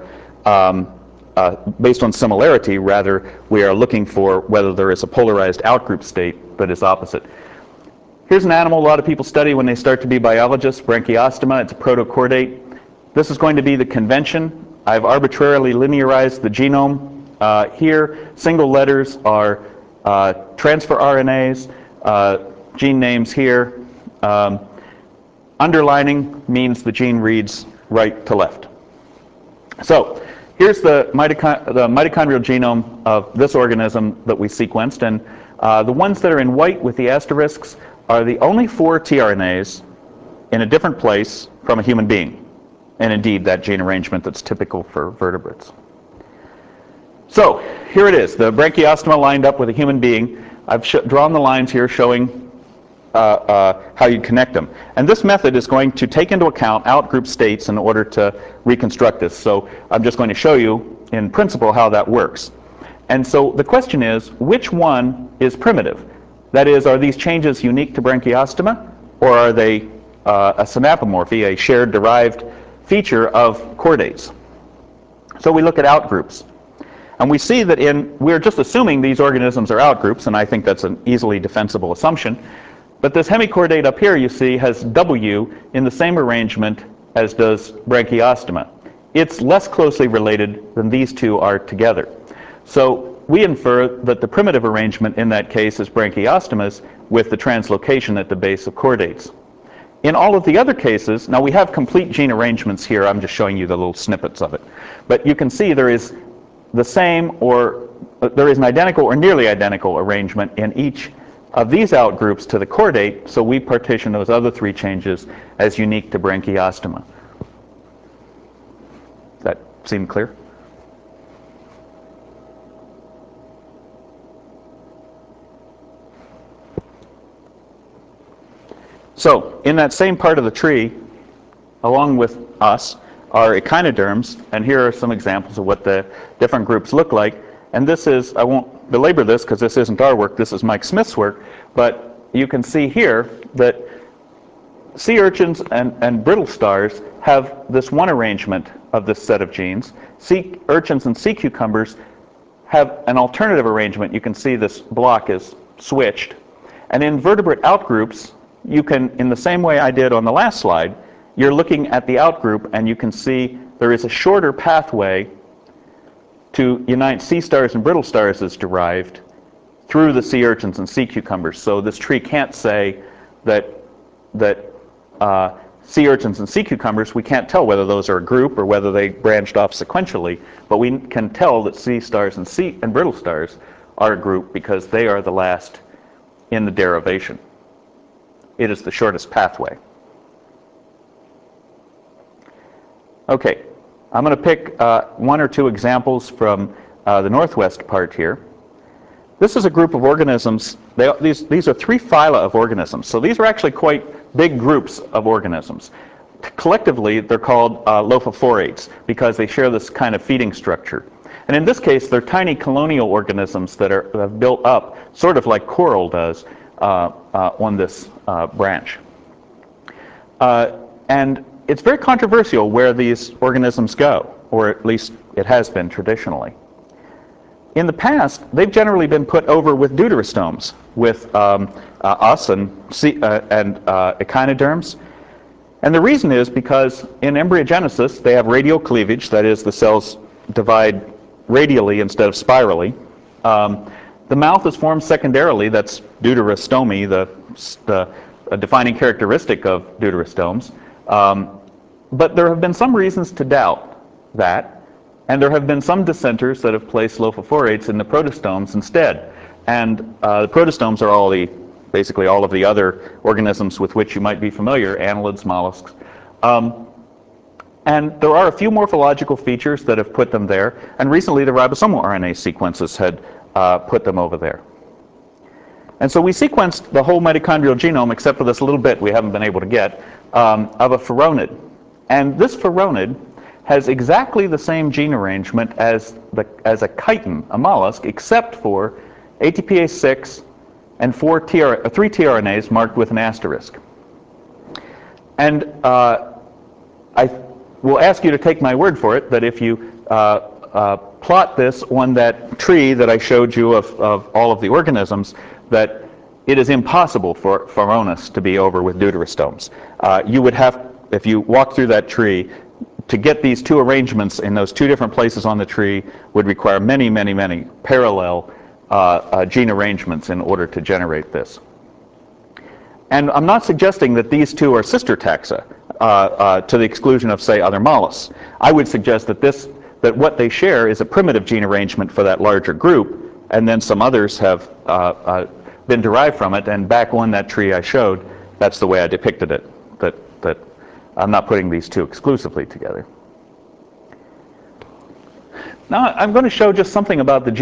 based on similarity. Rather, we are looking for whether there is a polarized outgroup state that is opposite. Here's an animal a lot of people study when they start to be biologists, Branchiostoma. It's a protochordate. This is going to be the convention. I've arbitrarily linearized the genome. Here, single letters are transfer RNAs, gene names here. Underlining means the gene reads right to left. So here's the mitochondrial genome of this organism that we sequenced, and the ones that are in white with the asterisks are the only 4 tRNAs in a different place from a human being, and indeed that gene arrangement that's typical for vertebrates. So here it is, the Branchiostoma lined up with a human being. I've drawn the lines here showing how you connect them. And this method is going to take into account outgroup states in order to reconstruct this. So I'm just going to show you in principle how that works. And so the question is, which one is primitive? That is, are these changes unique to Branchiostoma, or are they a synapomorphy, a shared derived feature of chordates? So we look at outgroups. And we see that we're just assuming these organisms are outgroups, and I think that's an easily defensible assumption. But this hemichordate up here, you see, has W in the same arrangement as does Branchiostoma. It's less closely related than these two are together. So we infer that the primitive arrangement in that case is Branchiostoma's with the translocation at the base of chordates. In all of the other cases, now we have complete gene arrangements here. I'm just showing you the little snippets of it. But you can see there is the same, or there is an identical or nearly identical arrangement in each of these outgroups to the chordate, so we partition those other 3 changes as unique to Branchiostoma. Does that seem clear? So in that same part of the tree, along with us, are echinoderms, and here are some examples of what the different groups look like. And this is, I won't belabor this because this isn't our work, this is Mike Smith's work, but you can see here that sea urchins and brittle stars have this one arrangement of this set of genes. Sea urchins and sea cucumbers have an alternative arrangement. You can see this block is switched. And in vertebrate outgroups, you can, in the same way I did on the last slide, you're looking at the outgroup and you can see there is a shorter pathway to unite sea stars and brittle stars is derived through the sea urchins and sea cucumbers. So this tree can't say that sea urchins and sea cucumbers, we can't tell whether those are a group or whether they branched off sequentially, but we can tell that sea stars and brittle stars are a group because they are the last in the derivation. It is the shortest pathway. Okay, I'm going to pick 1 or 2 examples from the northwest part here. This is a group of organisms. These are 3 phyla of organisms. So these are actually quite big groups of organisms. Collectively, they're called lophophorates because they share this kind of feeding structure. And in this case, they're tiny colonial organisms that have built up, sort of like coral does, on this branch. And it's very controversial where these organisms go, or at least it has been traditionally. In the past, they've generally been put over with deuterostomes, with us and echinoderms. And the reason is because in embryogenesis, they have radial cleavage, that is, the cells divide radially instead of spirally. The mouth is formed secondarily, that's deuterostomy, the defining characteristic of deuterostomes. But there have been some reasons to doubt that, and there have been some dissenters that have placed lophosphorates in the protostomes instead. And the protostomes are basically all of the other organisms with which you might be familiar, annelids, mollusks. And there are a few morphological features that have put them there, and recently the ribosomal RNA sequences had put them over there. And so we sequenced the whole mitochondrial genome, except for this little bit we haven't been able to get, of a phoronid. And this phoronid has exactly the same gene arrangement as a chitin, a mollusk, except for ATPase6 and 3 tRNAs marked with an asterisk. And I will ask you to take my word for it that if you plot this on that tree that I showed you of all of the organisms, that it is impossible for Phoronus to be over with deuterostomes. You would have, if you walk through that tree, to get these two arrangements in those two different places on the tree would require many, many, many parallel gene arrangements in order to generate this. And I'm not suggesting that these two are sister taxa to the exclusion of, say, other mollusks. I would suggest that what they share is a primitive gene arrangement for that larger group, and then some others have been derived from it, and back on that tree I showed, that's the way I depicted it, that I'm not putting these two exclusively together. Now I'm going to show just something about the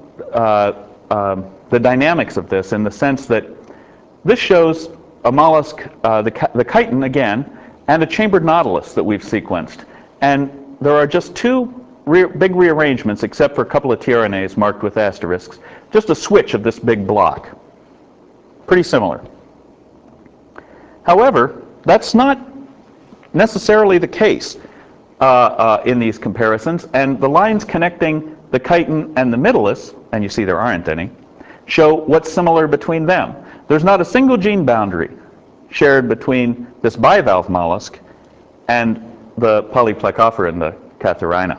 dynamics of this, in the sense that this shows a mollusk, the chitin again, and a chambered nautilus that we've sequenced. And there are just two big rearrangements, except for a couple of tRNAs marked with asterisks, just a switch of this big block. Pretty similar. However, that's not necessarily the case in these comparisons, and the lines connecting the chitin and the middleus, and you see there aren't any, show what's similar between them. There's not a single gene boundary shared between this bivalve mollusk and the Polyplecophora, the Catharina.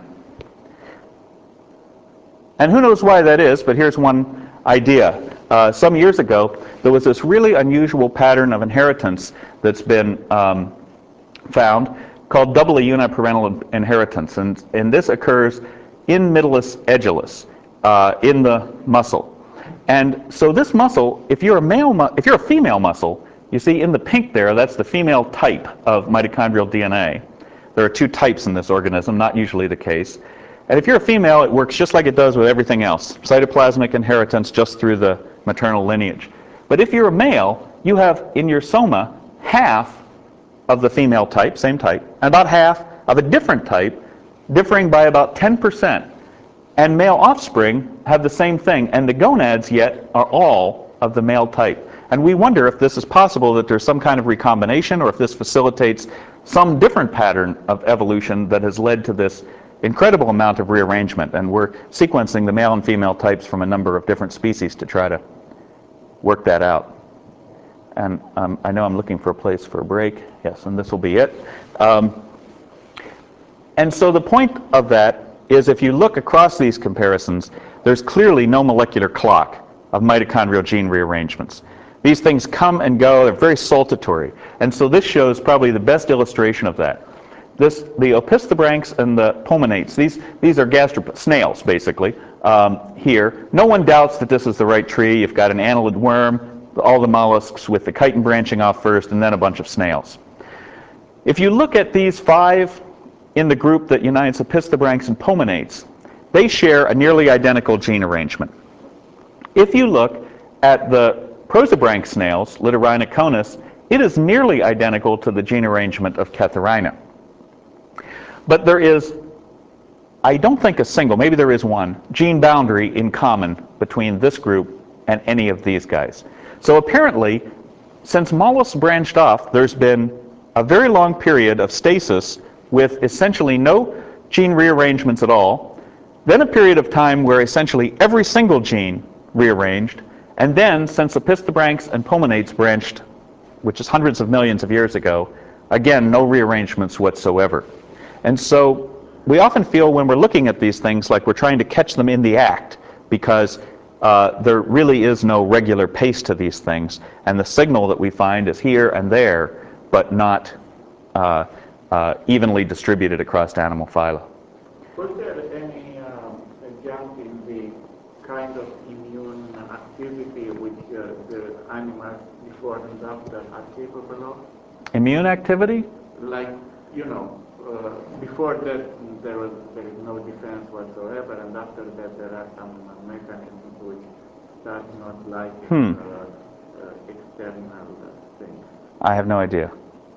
And who knows why that is, but here's one idea. Some years ago, there was this really unusual pattern of inheritance that's been found called doubly uniparental inheritance, and this occurs in middleus edulis, in the muscle. And so this muscle, if you're a female muscle, you see in the pink there, that's the female type of mitochondrial DNA. There are two types in this organism, not usually the case. And if you're a female, it works just like it does with everything else, cytoplasmic inheritance just through the maternal lineage. But if you're a male, you have in your soma half of the female type, same type, and about half of a different type, differing by about 10%. And male offspring have the same thing, and the gonads yet are all of the male type. And we wonder if this is possible, that there's some kind of recombination, or if this facilitates some different pattern of evolution that has led to this incredible amount of rearrangement. And we're sequencing the male and female types from a number of different species to try to work that out. And I know I'm looking for a place for a break. Yes, and this will be it. And so the point of that is, if you look across these comparisons, there's clearly no molecular clock of mitochondrial gene rearrangements. These things come and go. They're very saltatory. And so this shows probably the best illustration of that. The opisthobrانchs and the pulmonates, these are snails, basically, here. No one doubts that this is the right tree. You've got an annelid worm, all the mollusks with the chitin branching off first, and then a bunch of snails. If you look at these 5 in the group that unites opisthobrانchs and pulmonates, they share a nearly identical gene arrangement. If you look at the prosobranch snails, Litorhina, it is nearly identical to the gene arrangement of Catharina. But there is, I don't think a single, maybe there is one, gene boundary in common between this group and any of these guys. So apparently, since mollusks branched off, there's been a very long period of stasis with essentially no gene rearrangements at all, then a period of time where essentially every single gene rearranged, and then, since opisthobrانchs and pulmonates branched, which is hundreds of millions of years ago, again, no rearrangements whatsoever. And so we often feel when we're looking at these things like we're trying to catch them in the act, because there really is no regular pace to these things, and the signal that we find is here and there, but not evenly distributed across animal phyla. Was there any jump in the kind of immune activity which the animals before and after are capable of? Immune activity? Like, before that there is no defense whatsoever, and after that there are some mechanisms which start not liking external things. I have no idea.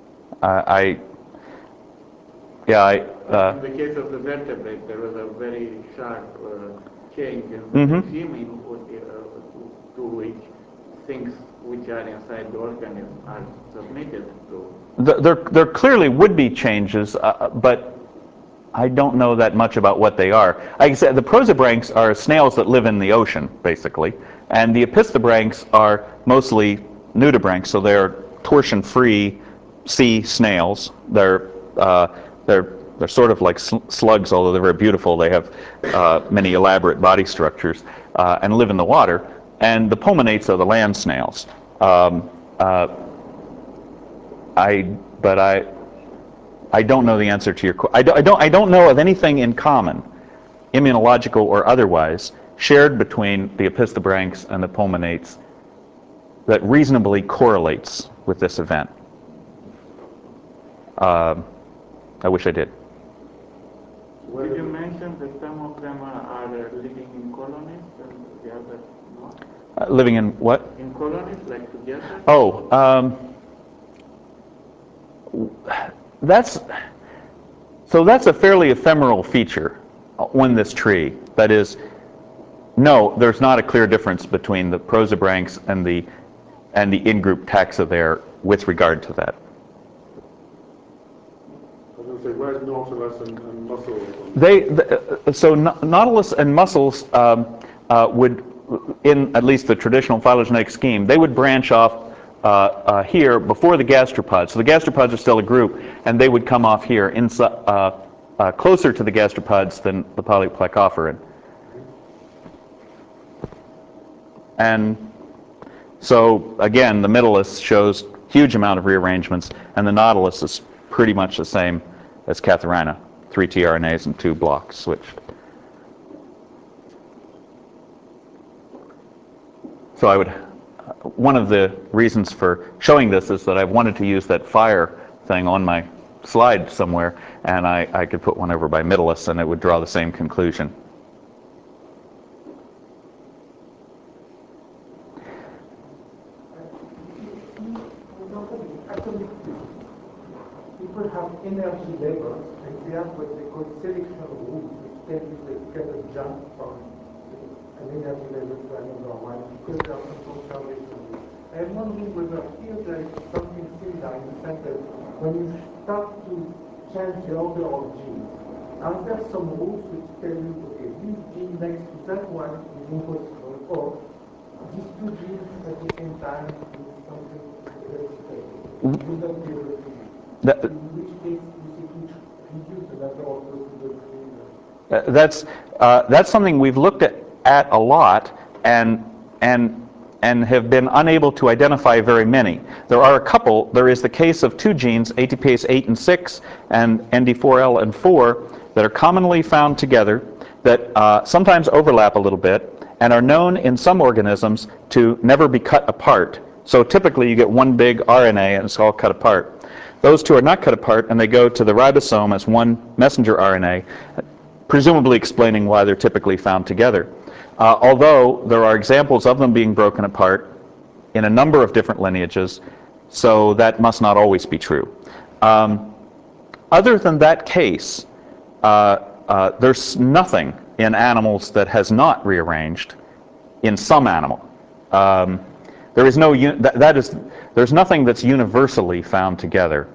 In the case of the vertebrate, there was a very sharp change in the regime to which things which are inside the organism are submitted to. There clearly would be changes, but I don't know that much about what they are. Like I said, the prosobranchs are snails that live in the ocean, basically, and the epistobranchs are mostly nudibranchs, so they're torsion-free sea snails. They're sort of like slugs, although they're very beautiful. They have many elaborate body structures and live in the water. And the pulmonates are the land snails. I don't know the answer to your question. I don't know of anything in common, immunological or otherwise, shared between the epistobranchs and the pulmonates that reasonably correlates with this event. I wish I did. Did you mention that some of them are living in colonies and the others not? Living in what? In colonies, like together? Oh, that's a fairly ephemeral feature on this tree. That is, no, there's not a clear difference between the prosobranchs and the in-group taxa there with regard to that. I was going to say, where's nautilus and mussels? So nautilus and mussels would, in at least the traditional phylogenetic scheme, they would branch off here before the gastropods. So the gastropods are still a group, and they would come off here closer to the gastropods than the Polyplecophoran. And so, again, the Mytilus shows huge amount of rearrangements, and the Nautilus is pretty much the same as Catharina, 3 tRNAs and 2 blocks switched. So one of the reasons for showing this is that I wanted to use that fire thing on my slide somewhere, and I could put one over by Mytilus, and it would draw the same conclusion. People have energy levels, and they have what they call selection rules, which tell you that you get a jump from an energy level to another one because there are some conservation rules. I'm wondering whether here there is something similar in the sense that when you start to change the order of genes, are there some rules which tell you, okay, this gene next to that one is impossible, or these two genes at the same time is something very special? You will not be able to do. In which case you simply reduce the number of possible genes? That's something we've looked at a lot and have been unable to identify very many. There are a couple. There is the case of 2 genes, ATPase 8 and 6 and ND4L and 4, that are commonly found together, that sometimes overlap a little bit, and are known in some organisms to never be cut apart. So typically you get one big RNA and it's all cut apart. Those 2 are not cut apart, and they go to the ribosome as one messenger RNA, presumably explaining why they're typically found together. Although there are examples of them being broken apart in a number of different lineages, so that must not always be true. Other than that case, there's nothing in animals that has not rearranged in some animal. There is no there's nothing that's universally found together.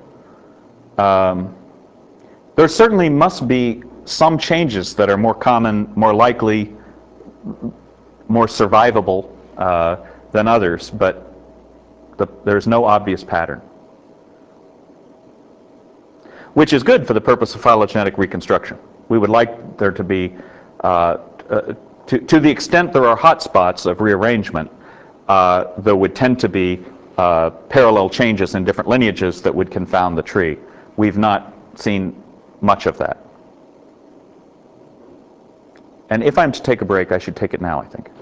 There certainly must be some changes that are more common, more likely, more survivable than others, but there's no obvious pattern. Which is good for the purpose of phylogenetic reconstruction. We would like there to be, to the extent there are hotspots of rearrangement, there would tend to be parallel changes in different lineages that would confound the tree. We've not seen much of that. And if I'm to take a break, I should take it now, I think.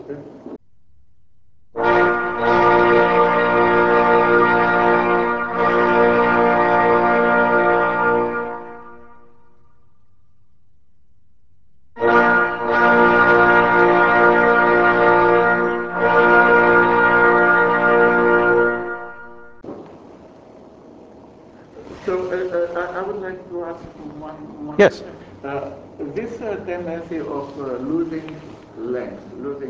So I would like to ask one Yes. question. This tendency of losing length,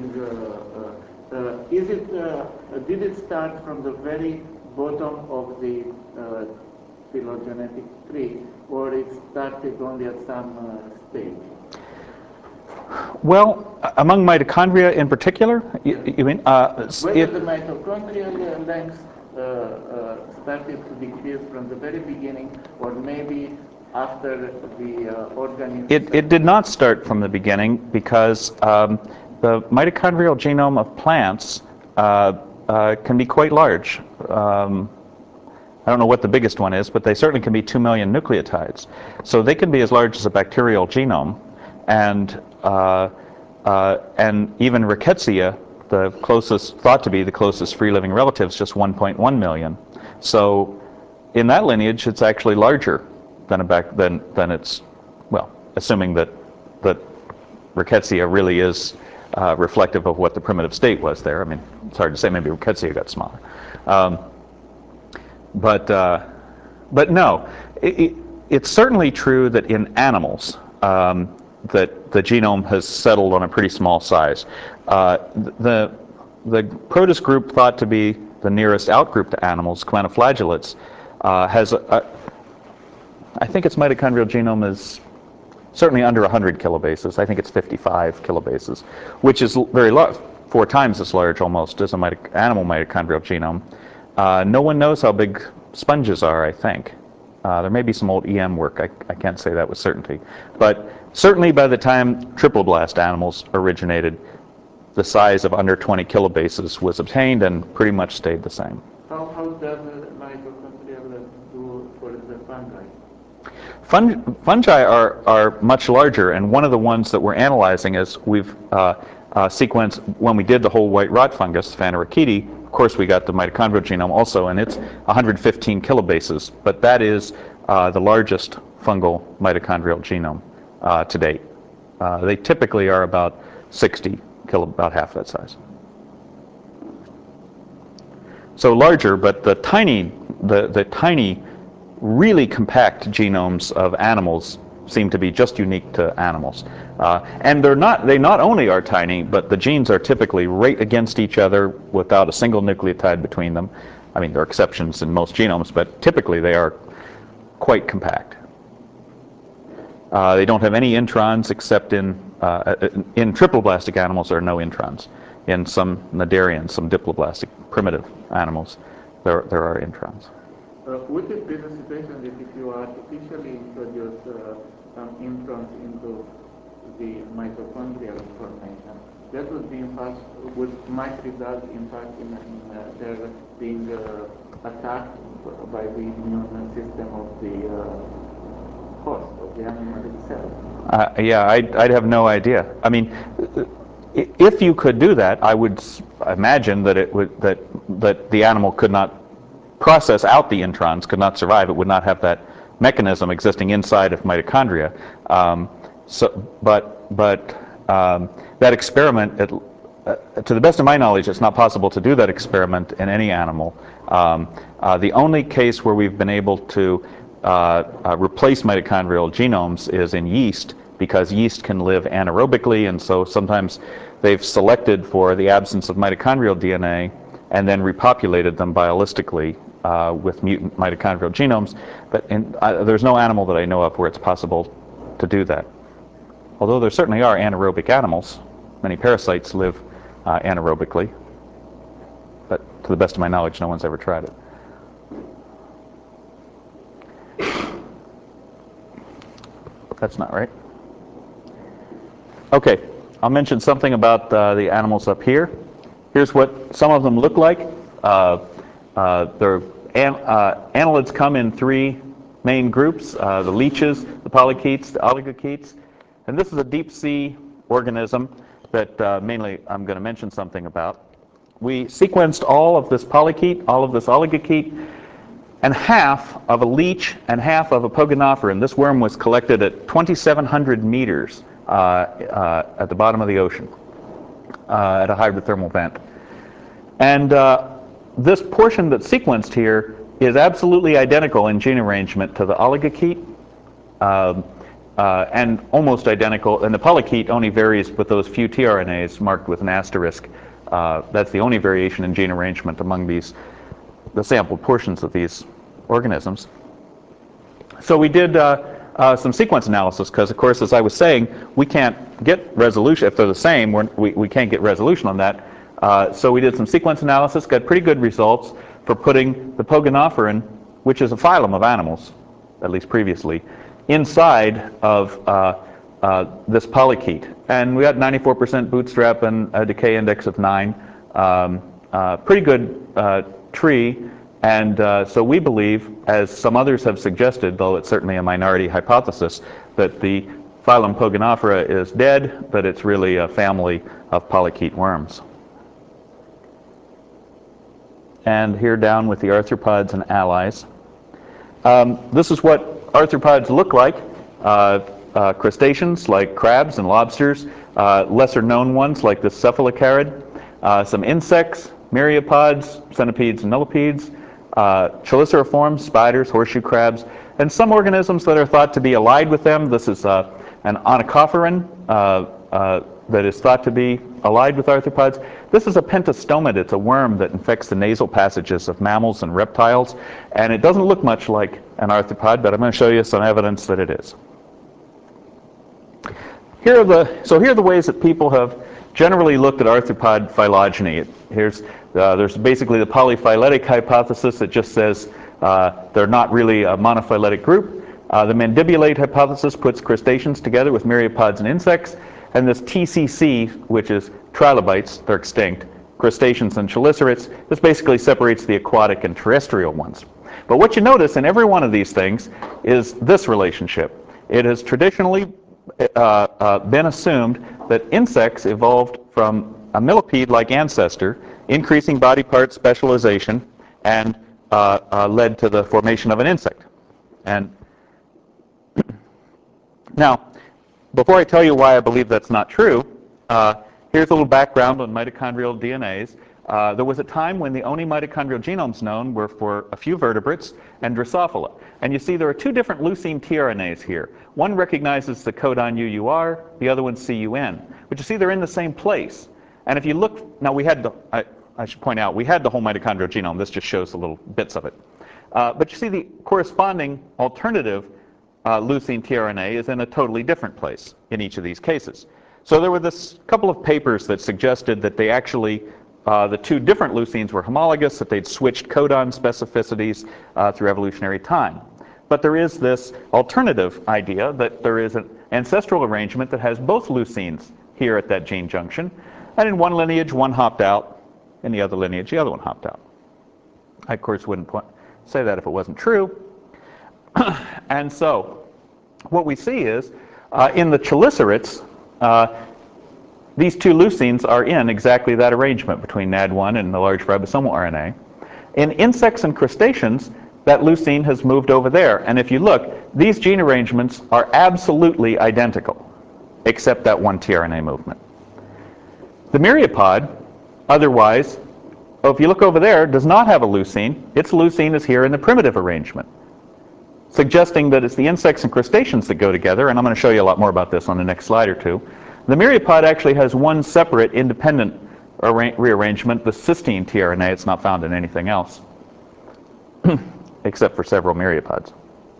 is it? Did it start from the very bottom of the phylogenetic tree, or it started only at some stage? Well, among mitochondria in particular, you mean? Whether the mitochondrial length started to decrease from the very beginning, or maybe after the organism. It did not start from the beginning because the mitochondrial genome of plants can be quite large. I don't know what the biggest one is, but they certainly can be 2 million nucleotides. So they can be as large as a bacterial genome, and even Rickettsia, the closest, thought to be the closest free-living relative, is just 1.1 million. So in that lineage, it's actually larger than it's, well, assuming that Rickettsia really is reflective of what the primitive state was there. I mean, it's hard to say. Maybe Rickettsia got smaller. But no, it's certainly true that in animals that the genome has settled on a pretty small size. The Protus group, thought to be the nearest outgroup to animals, Choanoflagellates, has I think its mitochondrial genome is certainly under 100 kilobases. I think it's 55 kilobases, which is very large, 4 times as large almost as an animal mitochondrial genome. No one knows how big sponges are, I think. There may be some old EM work. I can't say that with certainty. But certainly by the time triploblast animals originated, the size of under 20 kilobases was obtained and pretty much stayed the same. How does mitochondria do for the fungi? Fungi are much larger, and one of the ones that we're analyzing is we've sequenced, when we did the whole white rot fungus, Phanerochaete, of course we got the mitochondrial genome also, and it's 115 kilobases, but that is the largest fungal mitochondrial genome to date. They typically are about 60, about half that size. So larger, but the tiny, really compact genomes of animals seem to be just unique to animals. And they not only are tiny, but the genes are typically right against each other without a single nucleotide between them. I mean, there are exceptions in most genomes, but typically they are quite compact. They don't have any introns except in triploblastic animals there are no introns. In some cnidarians, some diploblastic primitive animals, there are introns. Would it be the situation that if you artificially introduce some introns into the mitochondrial formation, that would be might result in fact in their being attacked by the immune system of the host, of the animal itself? Yeah, I'd have no idea. I mean, if you could do that, I would imagine that that the animal could not process out the introns, could not survive. It would not have that mechanism existing inside of mitochondria. That experiment, to the best of my knowledge, it's not possible to do that experiment in any animal. The only case where we've been able to replace mitochondrial genomes is in yeast, because yeast can live anaerobically, and so sometimes they've selected for the absence of mitochondrial DNA and then repopulated them biologically with mutant mitochondrial genomes. But there's no animal that I know of where it's possible to do that. Although there certainly are anaerobic animals. Many parasites live anaerobically. But to the best of my knowledge, no one's ever tried it. That's not right. Okay, I'll mention something about the animals up here. Here's what some of them look like. Annelids come in 3 main groups, the leeches, the polychaetes, the oligochaetes. And this is a deep sea organism that mainly I'm going to mention something about. We sequenced all of this polychaete, all of this oligochaete, and half of a leech and half of a pogonophoran. This worm was collected at 2,700 meters at the bottom of the ocean at a hydrothermal vent. And this portion that's sequenced here is absolutely identical in gene arrangement to the oligochaete, and almost identical, and the polychaete only varies with those few tRNAs marked with an asterisk. That's the only variation in gene arrangement among the sampled portions of these organisms. So we did some sequence analysis because, of course, as I was saying, we can't get resolution. If they're the same, we can't get resolution on that. So we did some sequence analysis, got pretty good results for putting the pogonophoran, which is a phylum of animals, at least previously, inside of this polychaete. And we got 94% bootstrap and a decay index of 9. Pretty good tree. And so we believe, as some others have suggested, though it's certainly a minority hypothesis, that the phylum Pogonophora is dead, but it's really a family of polychaete worms. And here down with the arthropods and allies. This is what arthropods look like. Crustaceans like crabs and lobsters, lesser known ones like the cephalocarid, some insects, myriapods, centipedes and millipedes, cheliceriforms, spiders, horseshoe crabs, and some organisms that are thought to be allied with them. This is an onychophoran that is thought to be allied with arthropods. This is a pentastomid. It's a worm that infects the nasal passages of mammals and reptiles, and it doesn't look much like an arthropod, but I'm going to show you some evidence that it is. Here are the ways that people have generally looked at arthropod phylogeny. There's basically the polyphyletic hypothesis that just says they're not really a monophyletic group. The mandibulate hypothesis puts crustaceans together with myriapods and insects. And this TCC, which is trilobites, they're extinct, crustaceans and chelicerates, this basically separates the aquatic and terrestrial ones. But what you notice in every one of these things is this relationship. It has traditionally been assumed that insects evolved from a millipede-like ancestor, increasing body part specialization, and led to the formation of an insect. And now, before I tell you why I believe that's not true, here's a little background on mitochondrial DNAs. There was a time when the only mitochondrial genomes known were for a few vertebrates and Drosophila. And you see there are two different leucine tRNAs here. One recognizes the codon UUR, the other one CUN. But you see they're in the same place. And if you look, now we had the, I should point out, we had the whole mitochondrial genome. This just shows the little bits of it. But you see the corresponding alternative leucine tRNA is in a totally different place in each of these cases. So there were this couple of papers that suggested that they actually, the two different leucines were homologous, that they'd switched codon specificities through evolutionary time. But there is this alternative idea that there is an ancestral arrangement that has both leucines here at that gene junction. And in one lineage, one hopped out. In the other lineage, the other one hopped out. I, of course, wouldn't say that if it wasn't true. And so what we see is in the chelicerates, these two leucines are in exactly that arrangement between NAD1 and the large ribosomal RNA. In insects and crustaceans, that leucine has moved over there. And if you look, these gene arrangements are absolutely identical, except that one tRNA movement. The myriapod, otherwise, if you look over there, does not have a leucine. Its leucine is here in the primitive arrangement, suggesting that it's the insects and crustaceans that go together, and I'm going to show you a lot more about this on the next slide or two. The myriapod actually has one separate independent rearrangement, the cysteine tRNA. It's not found in anything else, except for several myriapods.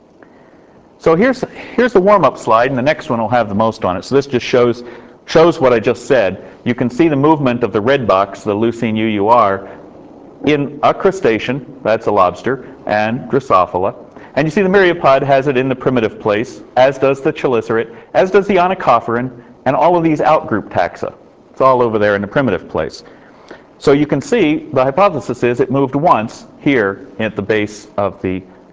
So here's the warm-up slide, and the next one will have the most on it. So this just shows what I just said. You can see the movement of the red box, the leucine UUR, in a crustacean, that's a lobster, and Drosophila. And you see the myriapod has it in the primitive place, as does the chelicerate, as does the onychophoran, and all of these outgroup taxa. It's all over there in the primitive place. So you can see the hypothesis is it moved once here at the base of the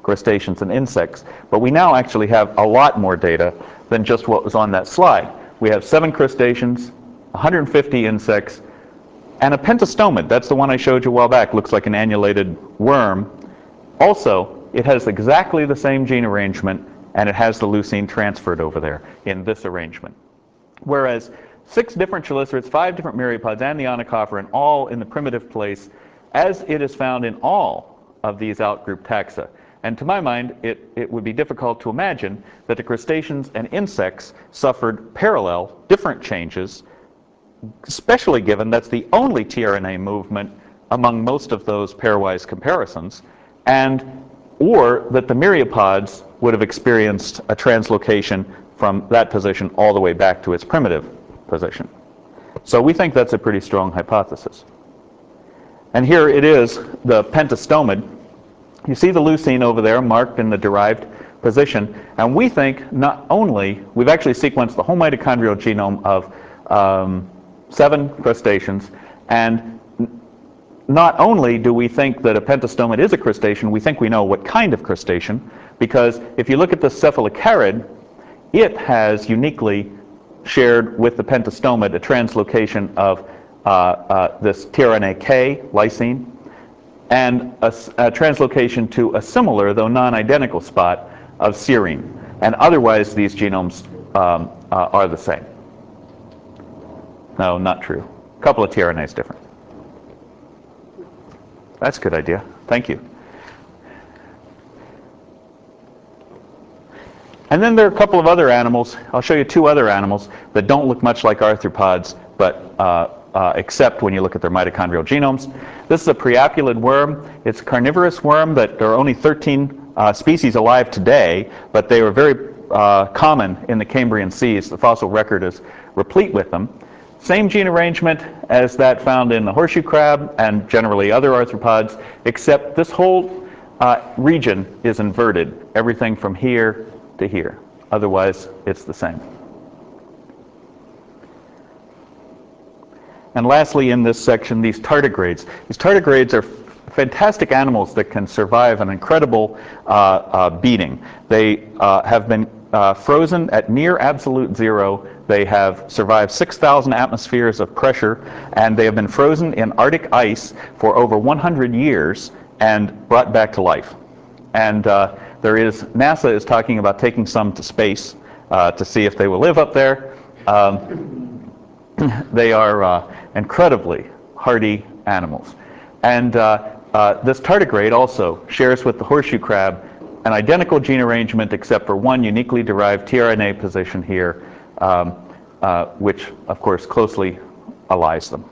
crustaceans and insects. But we now actually have a lot more data than just what was on that slide. We have 7 crustaceans, 150 insects, and a pentastomid. That's the one I showed you a while back. Looks like an annulated worm. Also, it has exactly the same gene arrangement, and it has the leucine transferred over there in this arrangement. Whereas 6 different chelicerates, 5 different myriapods, and the onychophoran, all in the primitive place, as it is found in all of these outgroup taxa. And to my mind, it would be difficult to imagine that the crustaceans and insects suffered parallel, different changes, especially given that's the only tRNA movement among most of those pairwise comparisons, or that the myriapods would have experienced a translocation from that position all the way back to its primitive position. So we think that's a pretty strong hypothesis. And here it is, the pentastomid. You see the leucine over there marked in the derived position, and we think not only, we've actually sequenced the whole mitochondrial genome of 7 crustaceans, and not only do we think that a pentastomid is a crustacean, we think we know what kind of crustacean, because if you look at the cephalocarid, it has uniquely shared with the pentastomid a translocation of this tRNA K, lysine, and a translocation to a similar, though non-identical spot of serine. And otherwise, these genomes are the same. No, not true. A couple of tRNAs different. That's a good idea. Thank you. And then there are a couple of other animals. I'll show you 2 other animals that don't look much like arthropods, but except when you look at their mitochondrial genomes. This is a priapulid worm. It's a carnivorous worm, but there are only 13 species alive today, but they were very common in the Cambrian seas. The fossil record is replete with them. Same gene arrangement as that found in the horseshoe crab and generally other arthropods, except this whole region is inverted, everything from here to here. Otherwise, it's the same. And lastly, in this section, these tardigrades. These tardigrades are fantastic animals that can survive an incredible beating. They have been frozen at near absolute zero. They have survived 6,000 atmospheres of pressure, and they have been frozen in Arctic ice for over 100 years and brought back to life. And NASA is talking about taking some to space to see if they will live up there. They are incredibly hardy animals. And this tardigrade also shares with the horseshoe crab an identical gene arrangement except for one uniquely derived tRNA position here, which, of course, closely allies them.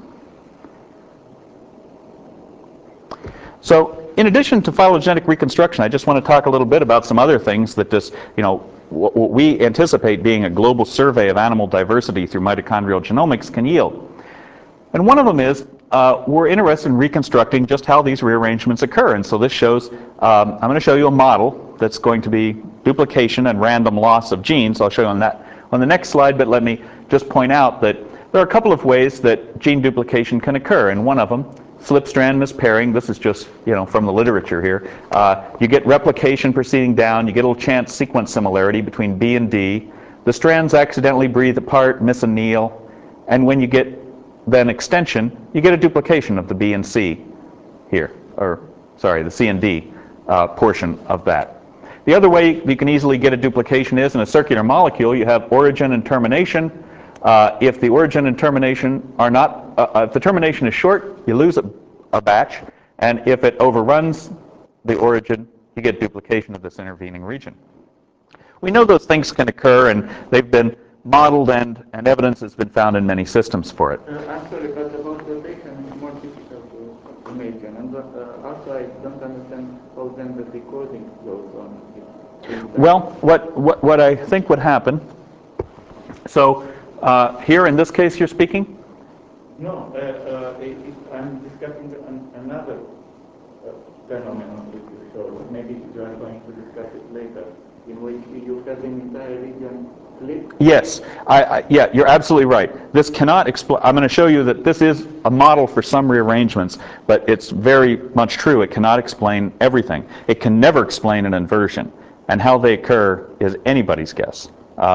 So in addition to phylogenetic reconstruction, I just want to talk a little bit about some other things that this, what we anticipate being a global survey of animal diversity through mitochondrial genomics can yield. And one of them is we're interested in reconstructing just how these rearrangements occur. And so this shows, I'm going to show you a model that's going to be duplication and random loss of genes. I'll show you on that on the next slide, but let me just point out that there are a couple of ways that gene duplication can occur. And one of them, slip strand mispairing. This is just from the literature here. You get replication proceeding down. You get a little chance sequence similarity between B and D. The strands accidentally breathe apart, misanneal, and when you get then extension, you get a duplication of the B and C here, or sorry, the C and D portion of that. The other way you can easily get a duplication is in a circular molecule. You have origin and termination. If the origin and termination are not, if the termination is short, you lose a batch, and if it overruns the origin, you get duplication of this intervening region. We know those things can occur, and they've been modeled, and evidence has been found in many systems for it. I'm sorry, but about rotation is more difficult to imagine, and also I don't understand how then the decoding goes on. Well, what I think would happen, so here in this case you're speaking? No, I'm discussing another phenomenon which you showed. Maybe you are going to discuss it later. in which you have the entire region flipped? Yes, yeah, you're absolutely right. This cannot explain. I'm going to show you that this is a model for some rearrangements, but it's very much true. It cannot explain everything. It can never explain an inversion, and how they occur is anybody's guess.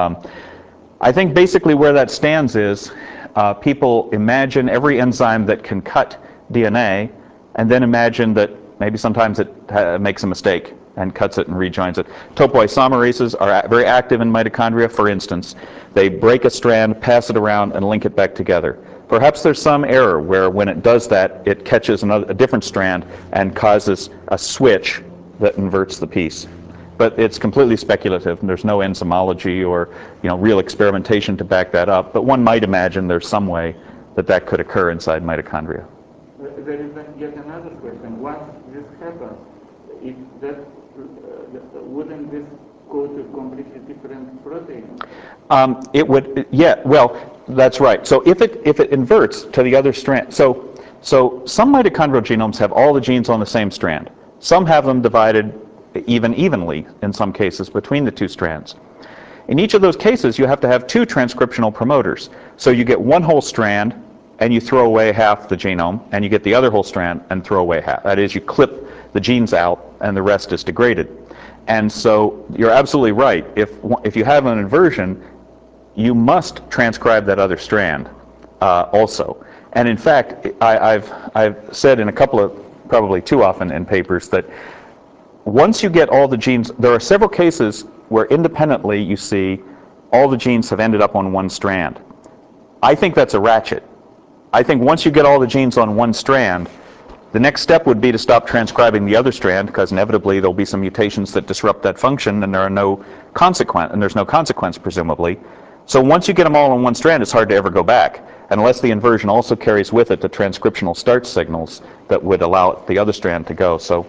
I think basically where that stands is people imagine every enzyme that can cut DNA, and then imagine that maybe sometimes it makes a mistake and cuts it and rejoins it. Topoisomerases are very active in mitochondria, for instance. They break a strand, pass it around, and link it back together. Perhaps there's some error where when it does that, it catches a different strand and causes a switch that inverts the piece. But it's completely speculative, and there's no enzymology or real experimentation to back that up. But one might imagine there's some way that that could occur inside mitochondria. There is yet another question. Once this happens, if that wouldn't this go to completely different protein? It would, yeah. Well, that's right. So if it inverts to the other strand, so some mitochondrial genomes have all the genes on the same strand. Some have them divided evenly in some cases between the two strands. In each of those cases, you have to have two transcriptional promoters. So you get one whole strand, and you throw away half the genome, and you get the other whole strand and throw away half. That is, you clip the genes out, and the rest is degraded. And so you're absolutely right. If you have an inversion, you must transcribe that other strand also. And in fact, I've said in a couple of, probably too often in papers, that once you get all the genes, there are several cases where independently you see all the genes have ended up on one strand. I think that's a ratchet. I think once you get all the genes on one strand, the next step would be to stop transcribing the other strand, because inevitably there'll be some mutations that disrupt that function, and there's no consequence presumably. So once you get them all on one strand, it's hard to ever go back, unless the inversion also carries with it the transcriptional start signals that would allow the other strand to go. So.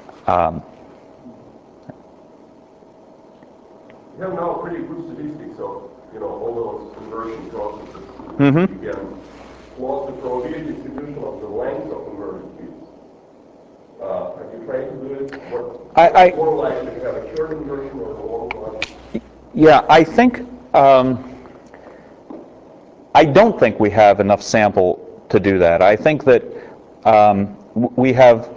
You have now pretty good statistics of all those conversion processes. Mm-hmm. You can plot the probability distribution of the length of conversion fields. Have you tried to do it? What's more likely to have a short inversion or a long one? Yeah, I think I don't think we have enough sample to do that. I think that we have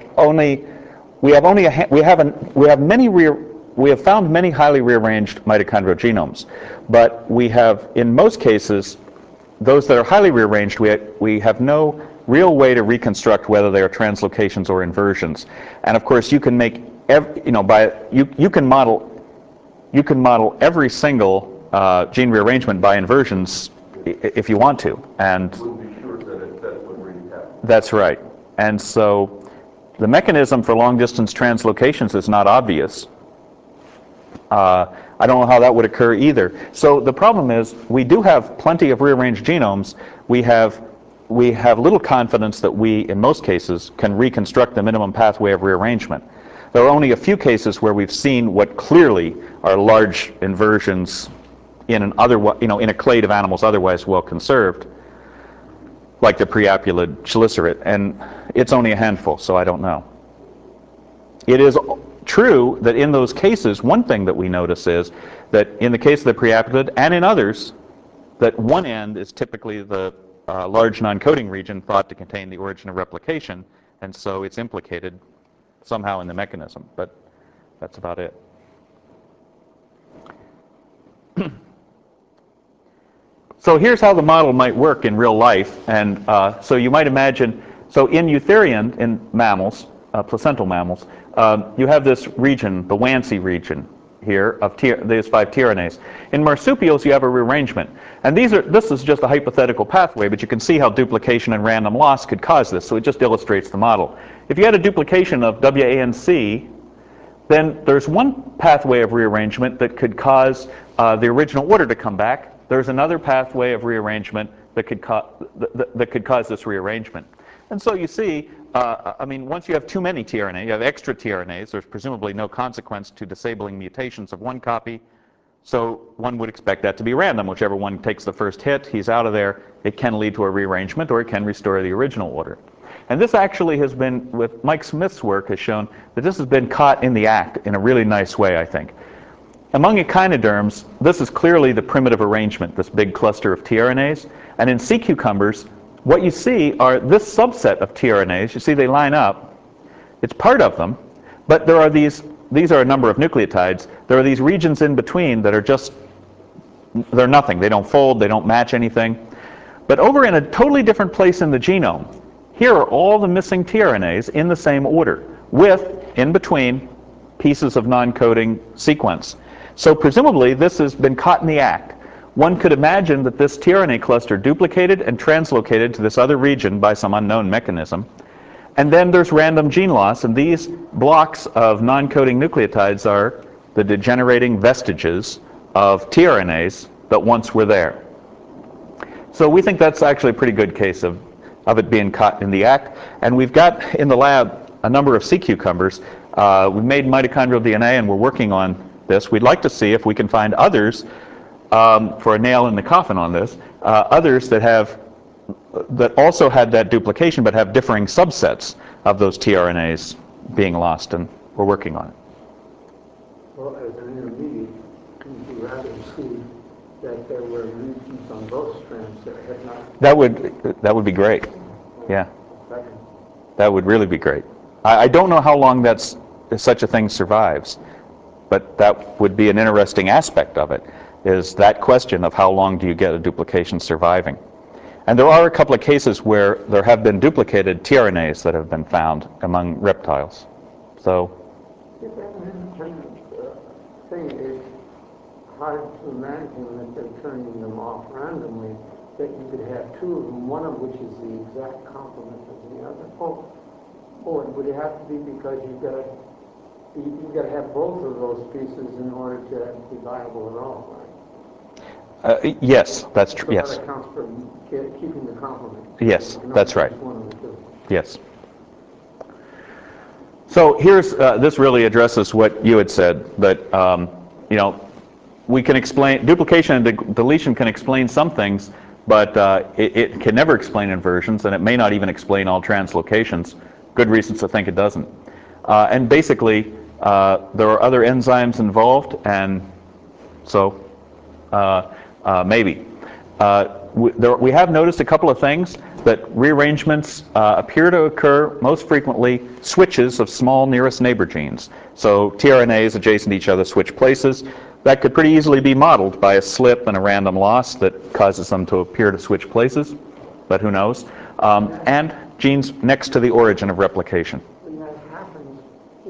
found many highly rearranged mitochondrial genomes, but we have, in most cases, those that are highly rearranged, we have no real way to reconstruct whether they are translocations or inversions. And of course, you can make you can model every single gene rearrangement by inversions if you want to. And We'll be sure that that's what really happens. That's right. And so the mechanism for long-distance translocations is not obvious. I don't know how that would occur either. So the problem is we do have plenty of rearranged genomes. We have little confidence that we, in most cases, can reconstruct the minimum pathway of rearrangement. There are only a few cases where we've seen what clearly are large inversions in in a clade of animals otherwise well conserved, like the preapulid chelicerates, and it's only a handful, so I don't know. It is true that in those cases, one thing that we notice is that in the case of the preapulid and in others, that one end is typically the large non-coding region thought to contain the origin of replication, and so it's implicated somehow in the mechanism, but that's about it. So here's how the model might work in real life, and so you might imagine, so in eutherian, in mammals, placental mammals, you have this region, the WANSI region here of these 5 tRNAs. In marsupials, you have a rearrangement, and this is just a hypothetical pathway, but you can see how duplication and random loss could cause this, so it just illustrates the model. If you had a duplication of WANC, then there's one pathway of rearrangement that could cause the original order to come back. There's another pathway of rearrangement that could cause this rearrangement. And so you see, once you have too many tRNA, you have extra tRNAs, there's presumably no consequence to disabling mutations of one copy. So one would expect that to be random. Whichever one takes the first hit, he's out of there. It can lead to a rearrangement, or it can restore the original order. And this actually has been, with Mike Smith's work, has shown that this has been caught in the act in a really nice way, I think. Among echinoderms, this is clearly the primitive arrangement, this big cluster of tRNAs. And in sea cucumbers, what you see are this subset of tRNAs. You see they line up. It's part of them, but there are these are a number of nucleotides. There are these regions in between that are just, they're nothing. They don't fold, they don't match anything. But over in a totally different place in the genome, here are all the missing tRNAs in the same order, with, in between, pieces of non-coding sequence. So presumably, this has been caught in the act. One could imagine that this tRNA cluster duplicated and translocated to this other region by some unknown mechanism. And then there's random gene loss, and these blocks of non-coding nucleotides are the degenerating vestiges of tRNAs that once were there. So we think that's actually a pretty good case of it being caught in the act. And we've got in the lab a number of sea cucumbers. We've made mitochondrial DNA, and we're working on this. We'd like to see if we can find others, for a nail in the coffin on this, others that also had that duplication but have differing subsets of those tRNAs being lost, and we're working on it. Well, as an intermediate, would you rather see that there were regions on both strands that had not... That would be great. Yeah. That would really be great. I don't know how long such a thing survives, but that would be an interesting aspect of it, is that question of how long do you get a duplication surviving. And there are a couple of cases where there have been duplicated tRNAs that have been found among reptiles. So, If that independent thing is hard to imagine that they're turning them off randomly, that you could have two of them, one of which is the exact complement of the other. Oh, would it have to be because you've got to have both of those pieces in order to be viable at all, right? Yes, that's true. So yes. that accounts for keeping the complement. Yes, that's right. One of the two. Yes. So here's this really addresses what you had said, that you know, we can explain duplication and deletion can explain some things, but it can never explain inversions, and it may not even explain all translocations. Good reasons to think it doesn't. And basically, there are other enzymes involved, and so maybe. We have noticed a couple of things, that rearrangements appear to occur most frequently switches of small nearest neighbor genes. So tRNAs adjacent to each other switch places. That could pretty easily be modeled by a slip and a random loss that causes them to appear to switch places, but who knows. And genes next to the origin of replication. When that happens,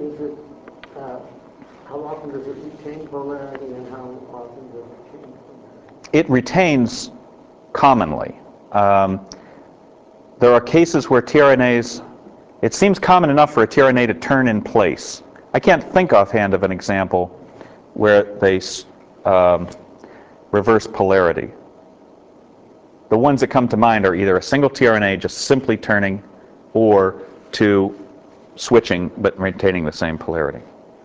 how often does it retain polarity and how often does it change polarity? It retains commonly. There are cases where tRNAs, it seems common enough for a tRNA to turn in place. I can't think offhand of an example where they reverse polarity. The ones that come to mind are either a single tRNA just simply turning, or two switching but maintaining the same polarity.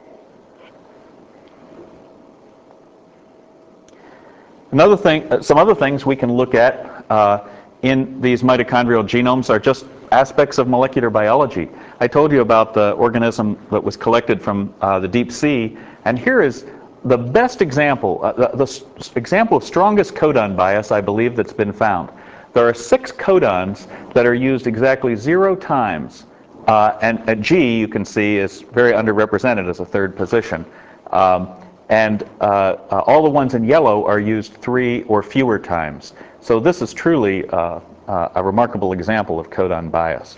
Another thing, some other things we can look at in these mitochondrial genomes are just aspects of molecular biology. I told you about the organism that was collected from the deep sea, and here is the best example, the example of strongest codon bias, I believe, that's been found. There are 6 codons that are used exactly 0 times, and G, you can see, is very underrepresented as a third position. And all the ones in yellow are used 3 or fewer times. So this is truly a remarkable example of codon bias.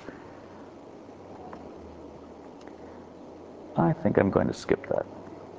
I think I'm going to skip that.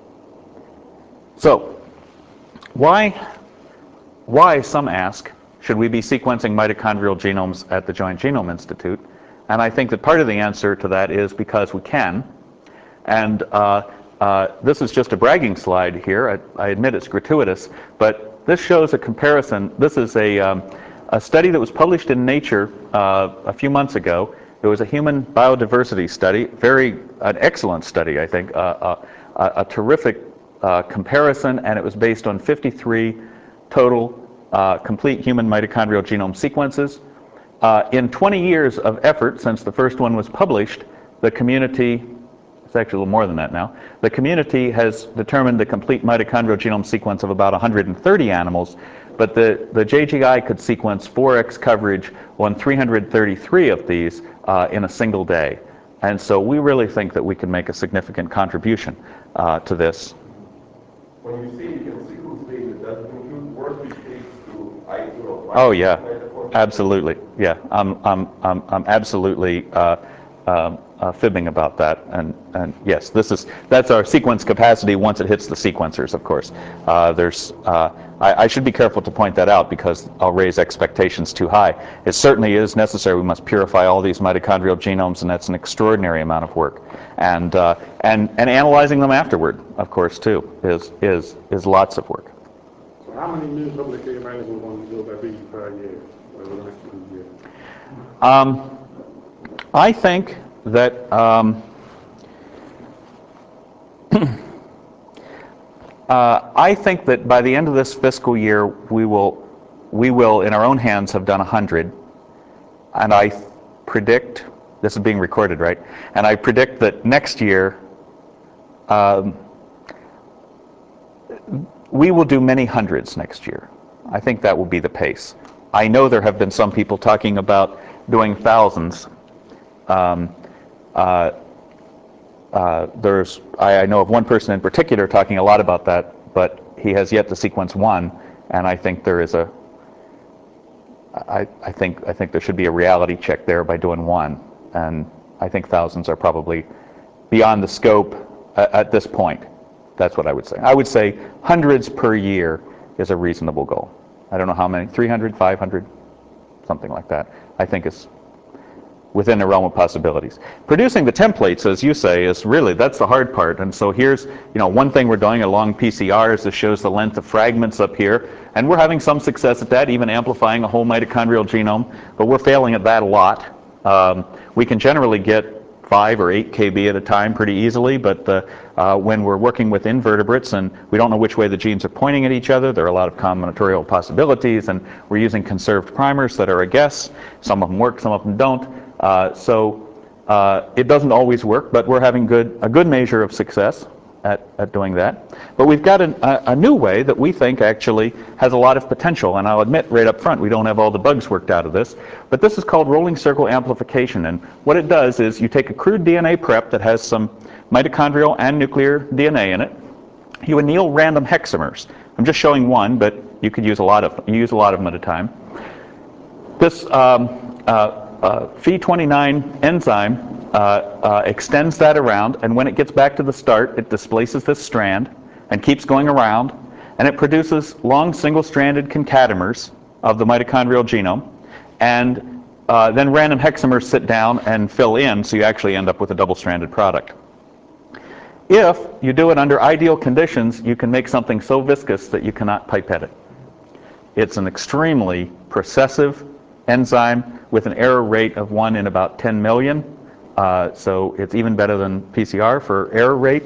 So, why, some ask, should we be sequencing mitochondrial genomes at the Joint Genome Institute? And I think that part of the answer to that is because we can. And this is just a bragging slide here. I admit it's gratuitous, but this shows a comparison. This is a study that was published in Nature a few months ago. It was a human biodiversity study, an excellent study, I think, a terrific comparison, and it was based on 53 total complete human mitochondrial genome sequences. In 20 years of effort since the first one was published, the community it's actually a little more than that now. The community has determined the complete mitochondrial genome sequence of about 130 animals, but the JGI could sequence 4x coverage on 333 of these in a single day. And so we really think that we can make a significant contribution to this. When you say you can sequence data, does it include work it takes to isolate? Oh yeah, absolutely. Yeah, I'm absolutely fibbing about that. And yes, that's our sequence capacity once it hits the sequencers. Of course, I should be careful to point that out because I'll raise expectations too high. It certainly is necessary. We must purify all these mitochondrial genomes, and that's an extraordinary amount of work. And analyzing them afterward, of course, too, is lots of work. So how many new publicly available ones will there be per year over the next 2 years? I think that I think that by the end of this fiscal year, we will in our own hands have done 100, and I predict, this is being recorded, right? And I predict that next year we will do many hundreds next year. I think that will be the pace. I know there have been some people talking about doing thousands. I know of one person in particular talking a lot about that, but he has yet to sequence one, and I think there is I think there should be a reality check there by doing one, and I think thousands are probably beyond the scope at this point. That's what I would say. I would say hundreds per year is a reasonable goal. I don't know how many, 300, 500, something like that. I think it's within the realm of possibilities. Producing the templates, as you say, is really, that's the hard part. And so here's, one thing we're doing along PCRs that shows the length of fragments up here. And we're having some success at that, even amplifying a whole mitochondrial genome. But we're failing at that a lot. We can generally get 5 or 8 kb at a time pretty easily, but when we're working with invertebrates and we don't know which way the genes are pointing at each other, there are a lot of combinatorial possibilities, and we're using conserved primers that are a guess. Some of them work, some of them don't. So it doesn't always work, but we're having a good measure of success at doing that. But we've got a new way that we think actually has a lot of potential, and I'll admit right up front we don't have all the bugs worked out of this, but this is called rolling circle amplification. And what it does is you take a crude DNA prep that has some mitochondrial and nuclear DNA in it, you anneal random hexamers. I'm just showing one, but you could use a lot of them at a time. This Phe29 enzyme extends that around, and when it gets back to the start, it displaces this strand and keeps going around, and it produces long single-stranded concatemers of the mitochondrial genome, and then random hexamers sit down and fill in, so you actually end up with a double-stranded product. If you do it under ideal conditions, you can make something so viscous that you cannot pipette it. It's an extremely processive enzyme with an error rate of 1 in about 10 million. So it's even better than PCR for error rate.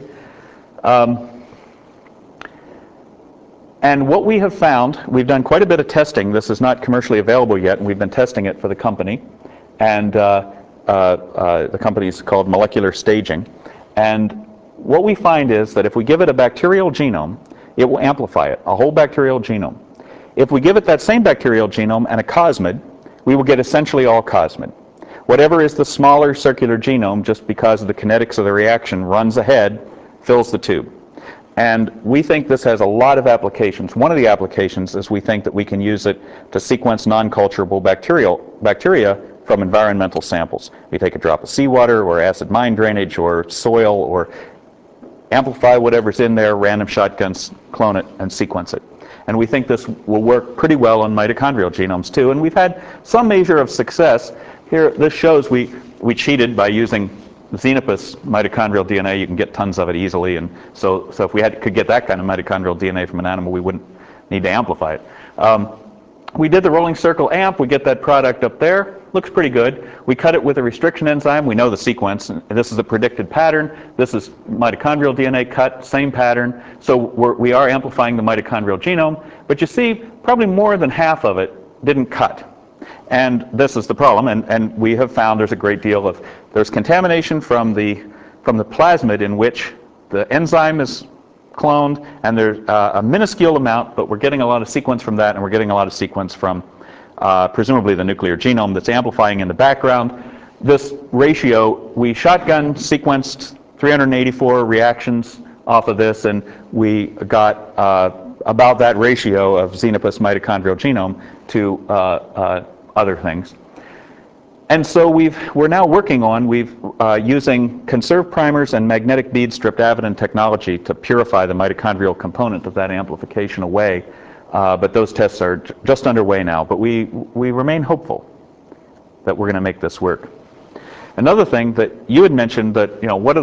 And what we have found, we've done quite a bit of testing. This is not commercially available yet, and we've been testing it for the company. And the company is called Molecular Staging. And what we find is that if we give it a bacterial genome, it will amplify it, a whole bacterial genome. If we give it that same bacterial genome and a cosmid, we will get essentially all cosmid. Whatever is the smaller circular genome, just because of the kinetics of the reaction, runs ahead, fills the tube. And we think this has a lot of applications. One of the applications is we think that we can use it to sequence non-culturable bacteria from environmental samples. We take a drop of seawater or acid mine drainage or soil, or amplify whatever's in there, random shotguns, clone it, and sequence it. And we think this will work pretty well on mitochondrial genomes too. And we've had some measure of success. Here, this shows we cheated by using Xenopus mitochondrial DNA. You can get tons of it easily. And so if we could get that kind of mitochondrial DNA from an animal, we wouldn't need to amplify it. We did the rolling circle amp. We get that product up there. Looks pretty good. We cut it with a restriction enzyme. We know the sequence. And this is a predicted pattern. This is mitochondrial DNA cut, same pattern. So we are amplifying the mitochondrial genome. But you see, probably more than half of it didn't cut. And this is the problem. And we have found there's a great deal of, there's contamination from the from the plasmid in which the enzyme is cloned, and there's a minuscule amount, but we're getting a lot of sequence from that, and we're getting a lot of sequence from presumably the nuclear genome that's amplifying in the background. This ratio, we shotgun sequenced 384 reactions off of this, and we got about that ratio of Xenopus mitochondrial genome to other things. And so we're now working on, using conserved primers and magnetic bead streptavidin technology to purify the mitochondrial component of that amplification away. But those tests are just underway now. But we remain hopeful that we're going to make this work. Another thing that you had mentioned, that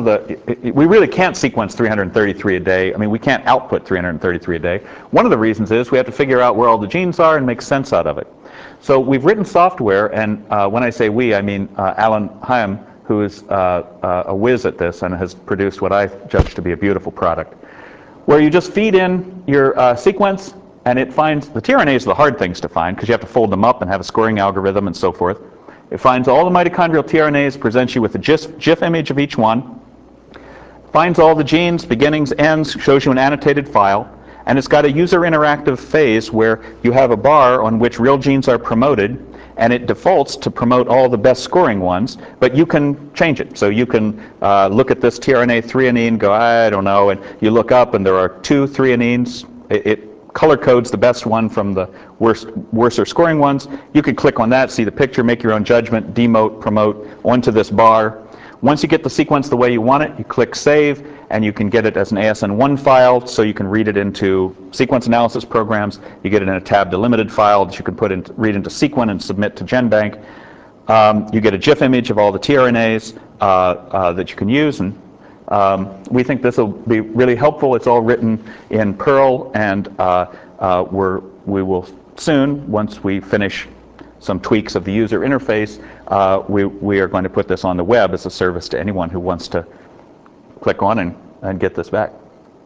we really can't sequence 333 a day. I mean, we can't output 333 a day. One of the reasons is we have to figure out where all the genes are and make sense out of it. So we've written software, and when I say we, I mean Alan Hyam, who is a whiz at this and has produced what I judge to be a beautiful product, where you just feed in your sequence, and it finds the tRNAs are the hard things to find because you have to fold them up and have a scoring algorithm and so forth. It finds all the mitochondrial tRNAs, presents you with a GIF image of each one, finds all the genes, beginnings, ends, shows you an annotated file, and it's got a user interactive phase where you have a bar on which real genes are promoted, and it defaults to promote all the best scoring ones, but you can change it. So you can look at this tRNA threonine, go, I don't know, and you look up and there are 2 threonines. It color codes the best one from the worser scoring ones. You can click on that, see the picture, make your own judgment, demote, promote onto this bar. Once you get the sequence the way you want it, you click Save, and you can get it as an ASN1 file, so you can read it into sequence analysis programs. You get it in a tab delimited file that you can read into Sequin and submit to GenBank. You get a GIF image of all the tRNAs that you can use, and we think this will be really helpful. It's all written in Perl, and we will soon, once we finish some tweaks of the user interface, we are going to put this on the web as a service to anyone who wants to click on and get this back.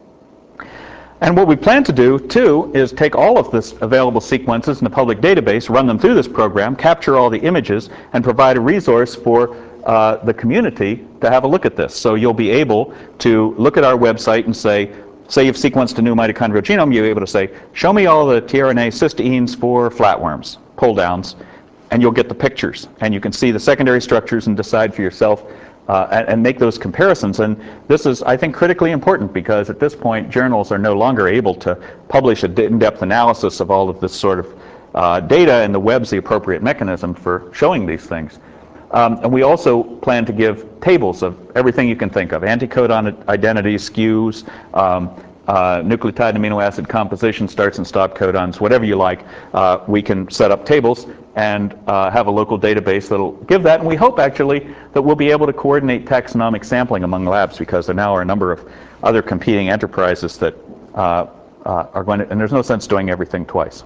And what we plan to do, too, is take all of this available sequences in the public database, run them through this program, capture all the images, and provide a resource for the community to have a look at this. So you'll be able to look at our website and say you've sequenced a new mitochondrial genome, you'll be able to say, show me all the tRNA cysteines for flatworms, pull downs, and you'll get the pictures. And you can see the secondary structures and decide for yourself and make those comparisons. And this is, I think, critically important because at this point, journals are no longer able to publish an in-depth analysis of all of this sort of data, and the web's the appropriate mechanism for showing these things. And we also plan to give tables of everything you can think of, anticodon identities, skews, nucleotide and amino acid composition, starts and stop codons, whatever you like. We can set up tables and have a local database that'll give that. And we hope, actually, that we'll be able to coordinate taxonomic sampling among labs, because there now are a number of other competing enterprises that are going to, and there's no sense doing everything twice.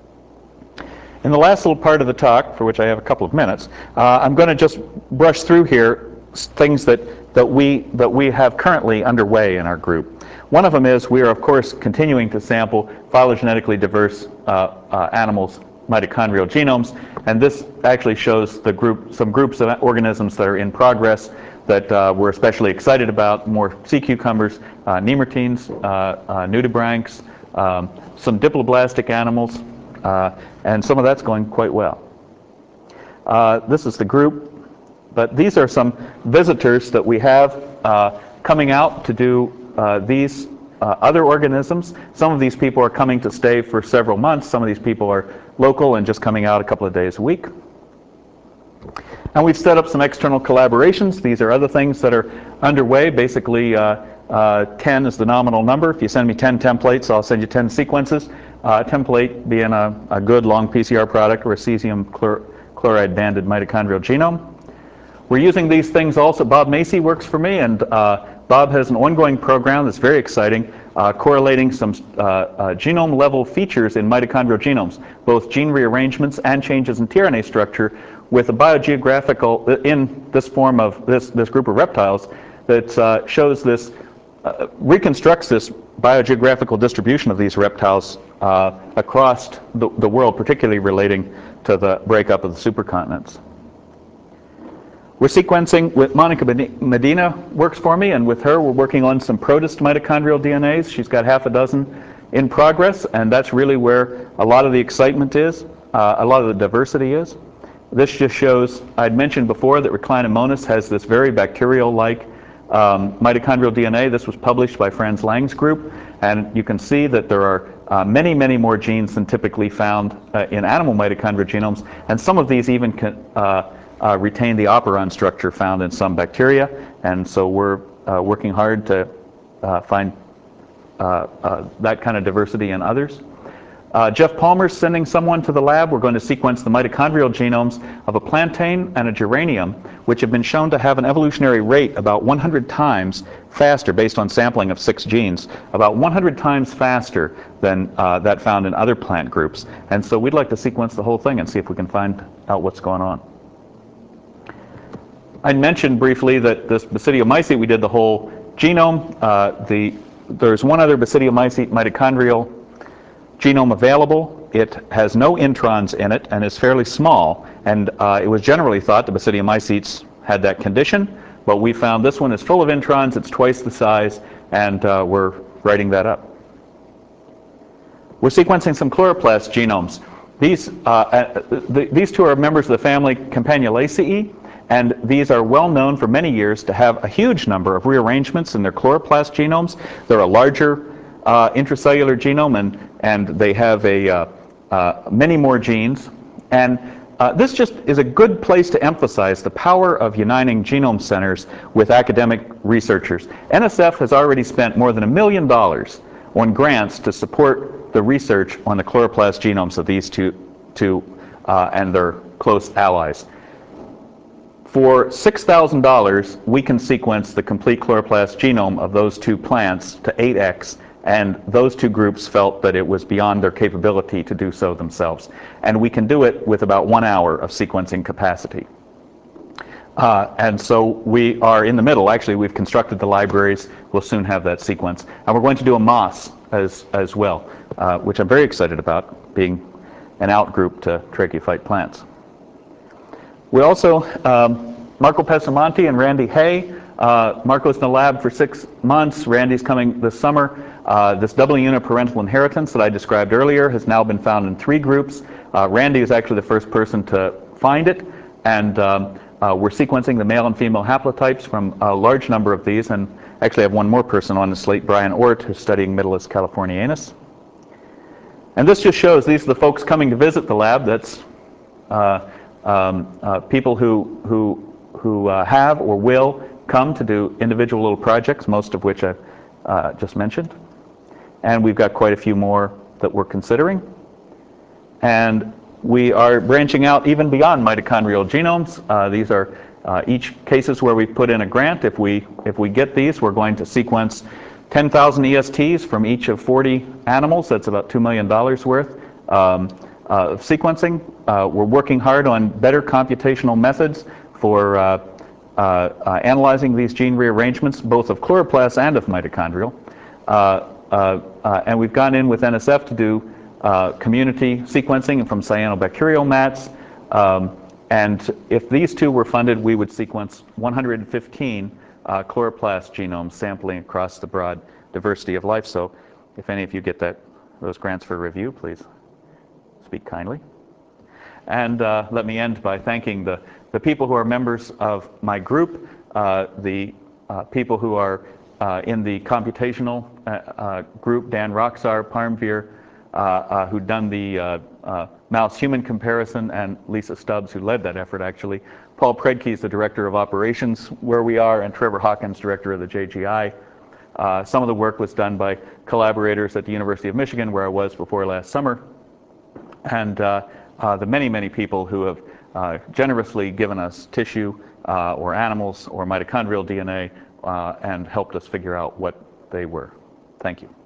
In the last little part of the talk, for which I have a couple of minutes, I'm going to just brush through here things that we have currently underway in our group. One of them is we are, of course, continuing to sample phylogenetically diverse animals' mitochondrial genomes, and this actually shows some groups of organisms that are in progress that we're especially excited about: more sea cucumbers, nemertines, nudibranchs, some diploblastic animals, and some of that's going quite well. This is the group, but these are some visitors that we have coming out to do these other organisms. Some of these people are coming to stay for several months. Some of these people are local and just coming out a couple of days a week. And we've set up some external collaborations. These are other things that are underway. Basically, 10 is the nominal number. If you send me 10 templates, I'll send you 10 sequences. A template being a good long PCR product or a cesium chloride banded mitochondrial genome. We're using these things also. Bob Macy works for me, and Bob has an ongoing program that's very exciting, correlating some genome-level features in mitochondrial genomes, both gene rearrangements and changes in tRNA structure, with a biogeographical, in this form of this group of reptiles, that shows this, reconstructs this biogeographical distribution of these reptiles across the world, particularly relating to the breakup of the supercontinents. We're sequencing with Monica Medina works for me, and with her we're working on some protist mitochondrial DNAs. She's got half a dozen in progress, and that's really where a lot of the excitement is, a lot of the diversity is. This just shows, I'd mentioned before that Reclinomonas has this very bacterial-like mitochondrial DNA. This was published by Franz Lang's group, and you can see that there are many, many more genes than typically found in animal mitochondrial genomes, and some of these even can retain the operon structure found in some bacteria, and so we're working hard to find that kind of diversity in others. Jeff Palmer's sending someone to the lab. We're going to sequence the mitochondrial genomes of a plantain and a geranium, which have been shown to have an evolutionary rate about 100 times faster, based on sampling of 6 genes, about 100 times faster than that found in other plant groups. And so we'd like to sequence the whole thing and see if we can find out what's going on. I mentioned briefly that this Basidiomycete, we did the whole genome. There's one other Basidiomycete mitochondrial genome available. It has no introns in it and is fairly small, and it was generally thought the Basidiomycetes had that condition, but we found this one is full of introns. It's twice the size, and we're writing that up. We're sequencing some chloroplast genomes. These two are members of the family Campanulaceae, and these are well known for many years to have a huge number of rearrangements in their chloroplast genomes. They're a larger intracellular genome, and they have many more genes. And this just is a good place to emphasize the power of uniting genome centers with academic researchers. NSF has already spent more than $1 million on grants to support the research on the chloroplast genomes of these two and their close allies. For $6,000, we can sequence the complete chloroplast genome of those two plants to 8x, and those two groups felt that it was beyond their capability to do so themselves. And we can do it with about 1 hour of sequencing capacity. And so we are in the middle. Actually, we've constructed the libraries. We'll soon have that sequence. And we're going to do a MOS as well, which I'm very excited about, being an outgroup to tracheophyte plants. We also, Marco Pessamonte and Randy Hay. Marco's in the lab for 6 months. Randy's coming this summer. This double unit parental inheritance that I described earlier has now been found in 3 groups. Randy is actually the first person to find it, and we're sequencing the male and female haplotypes from a large number of these, and actually I have one more person on the slate, Brian Ort, who's studying Middleus californianus. And this just shows, these are the folks coming to visit the lab. That's people who have or will come to do individual little projects, most of which I've just mentioned. And we've got quite a few more that we're considering. And we are branching out even beyond mitochondrial genomes. These are each cases where we put in a grant. If we get these, we're going to sequence 10,000 ESTs from each of 40 animals. That's about $2 million worth of sequencing. We're working hard on better computational methods for analyzing these gene rearrangements, both of chloroplasts and of mitochondrial. And we've gone in with NSF to do community sequencing from cyanobacterial mats. And if these two were funded, we would sequence 115 chloroplast genomes, sampling across the broad diversity of life. So if any of you get those grants for review, please speak kindly. And let me end by thanking the people who are members of my group, the people who are in the computational group, Dan Roxar, Parmveer, who'd done the mouse-human comparison, and Lisa Stubbs, who led that effort, actually. Paul Predke is the director of operations where we are, and Trevor Hawkins, director of the JGI. Some of the work was done by collaborators at the University of Michigan, where I was before last summer. And the many, many people who have generously given us tissue or animals or mitochondrial DNA and helped us figure out what they were. Thank you.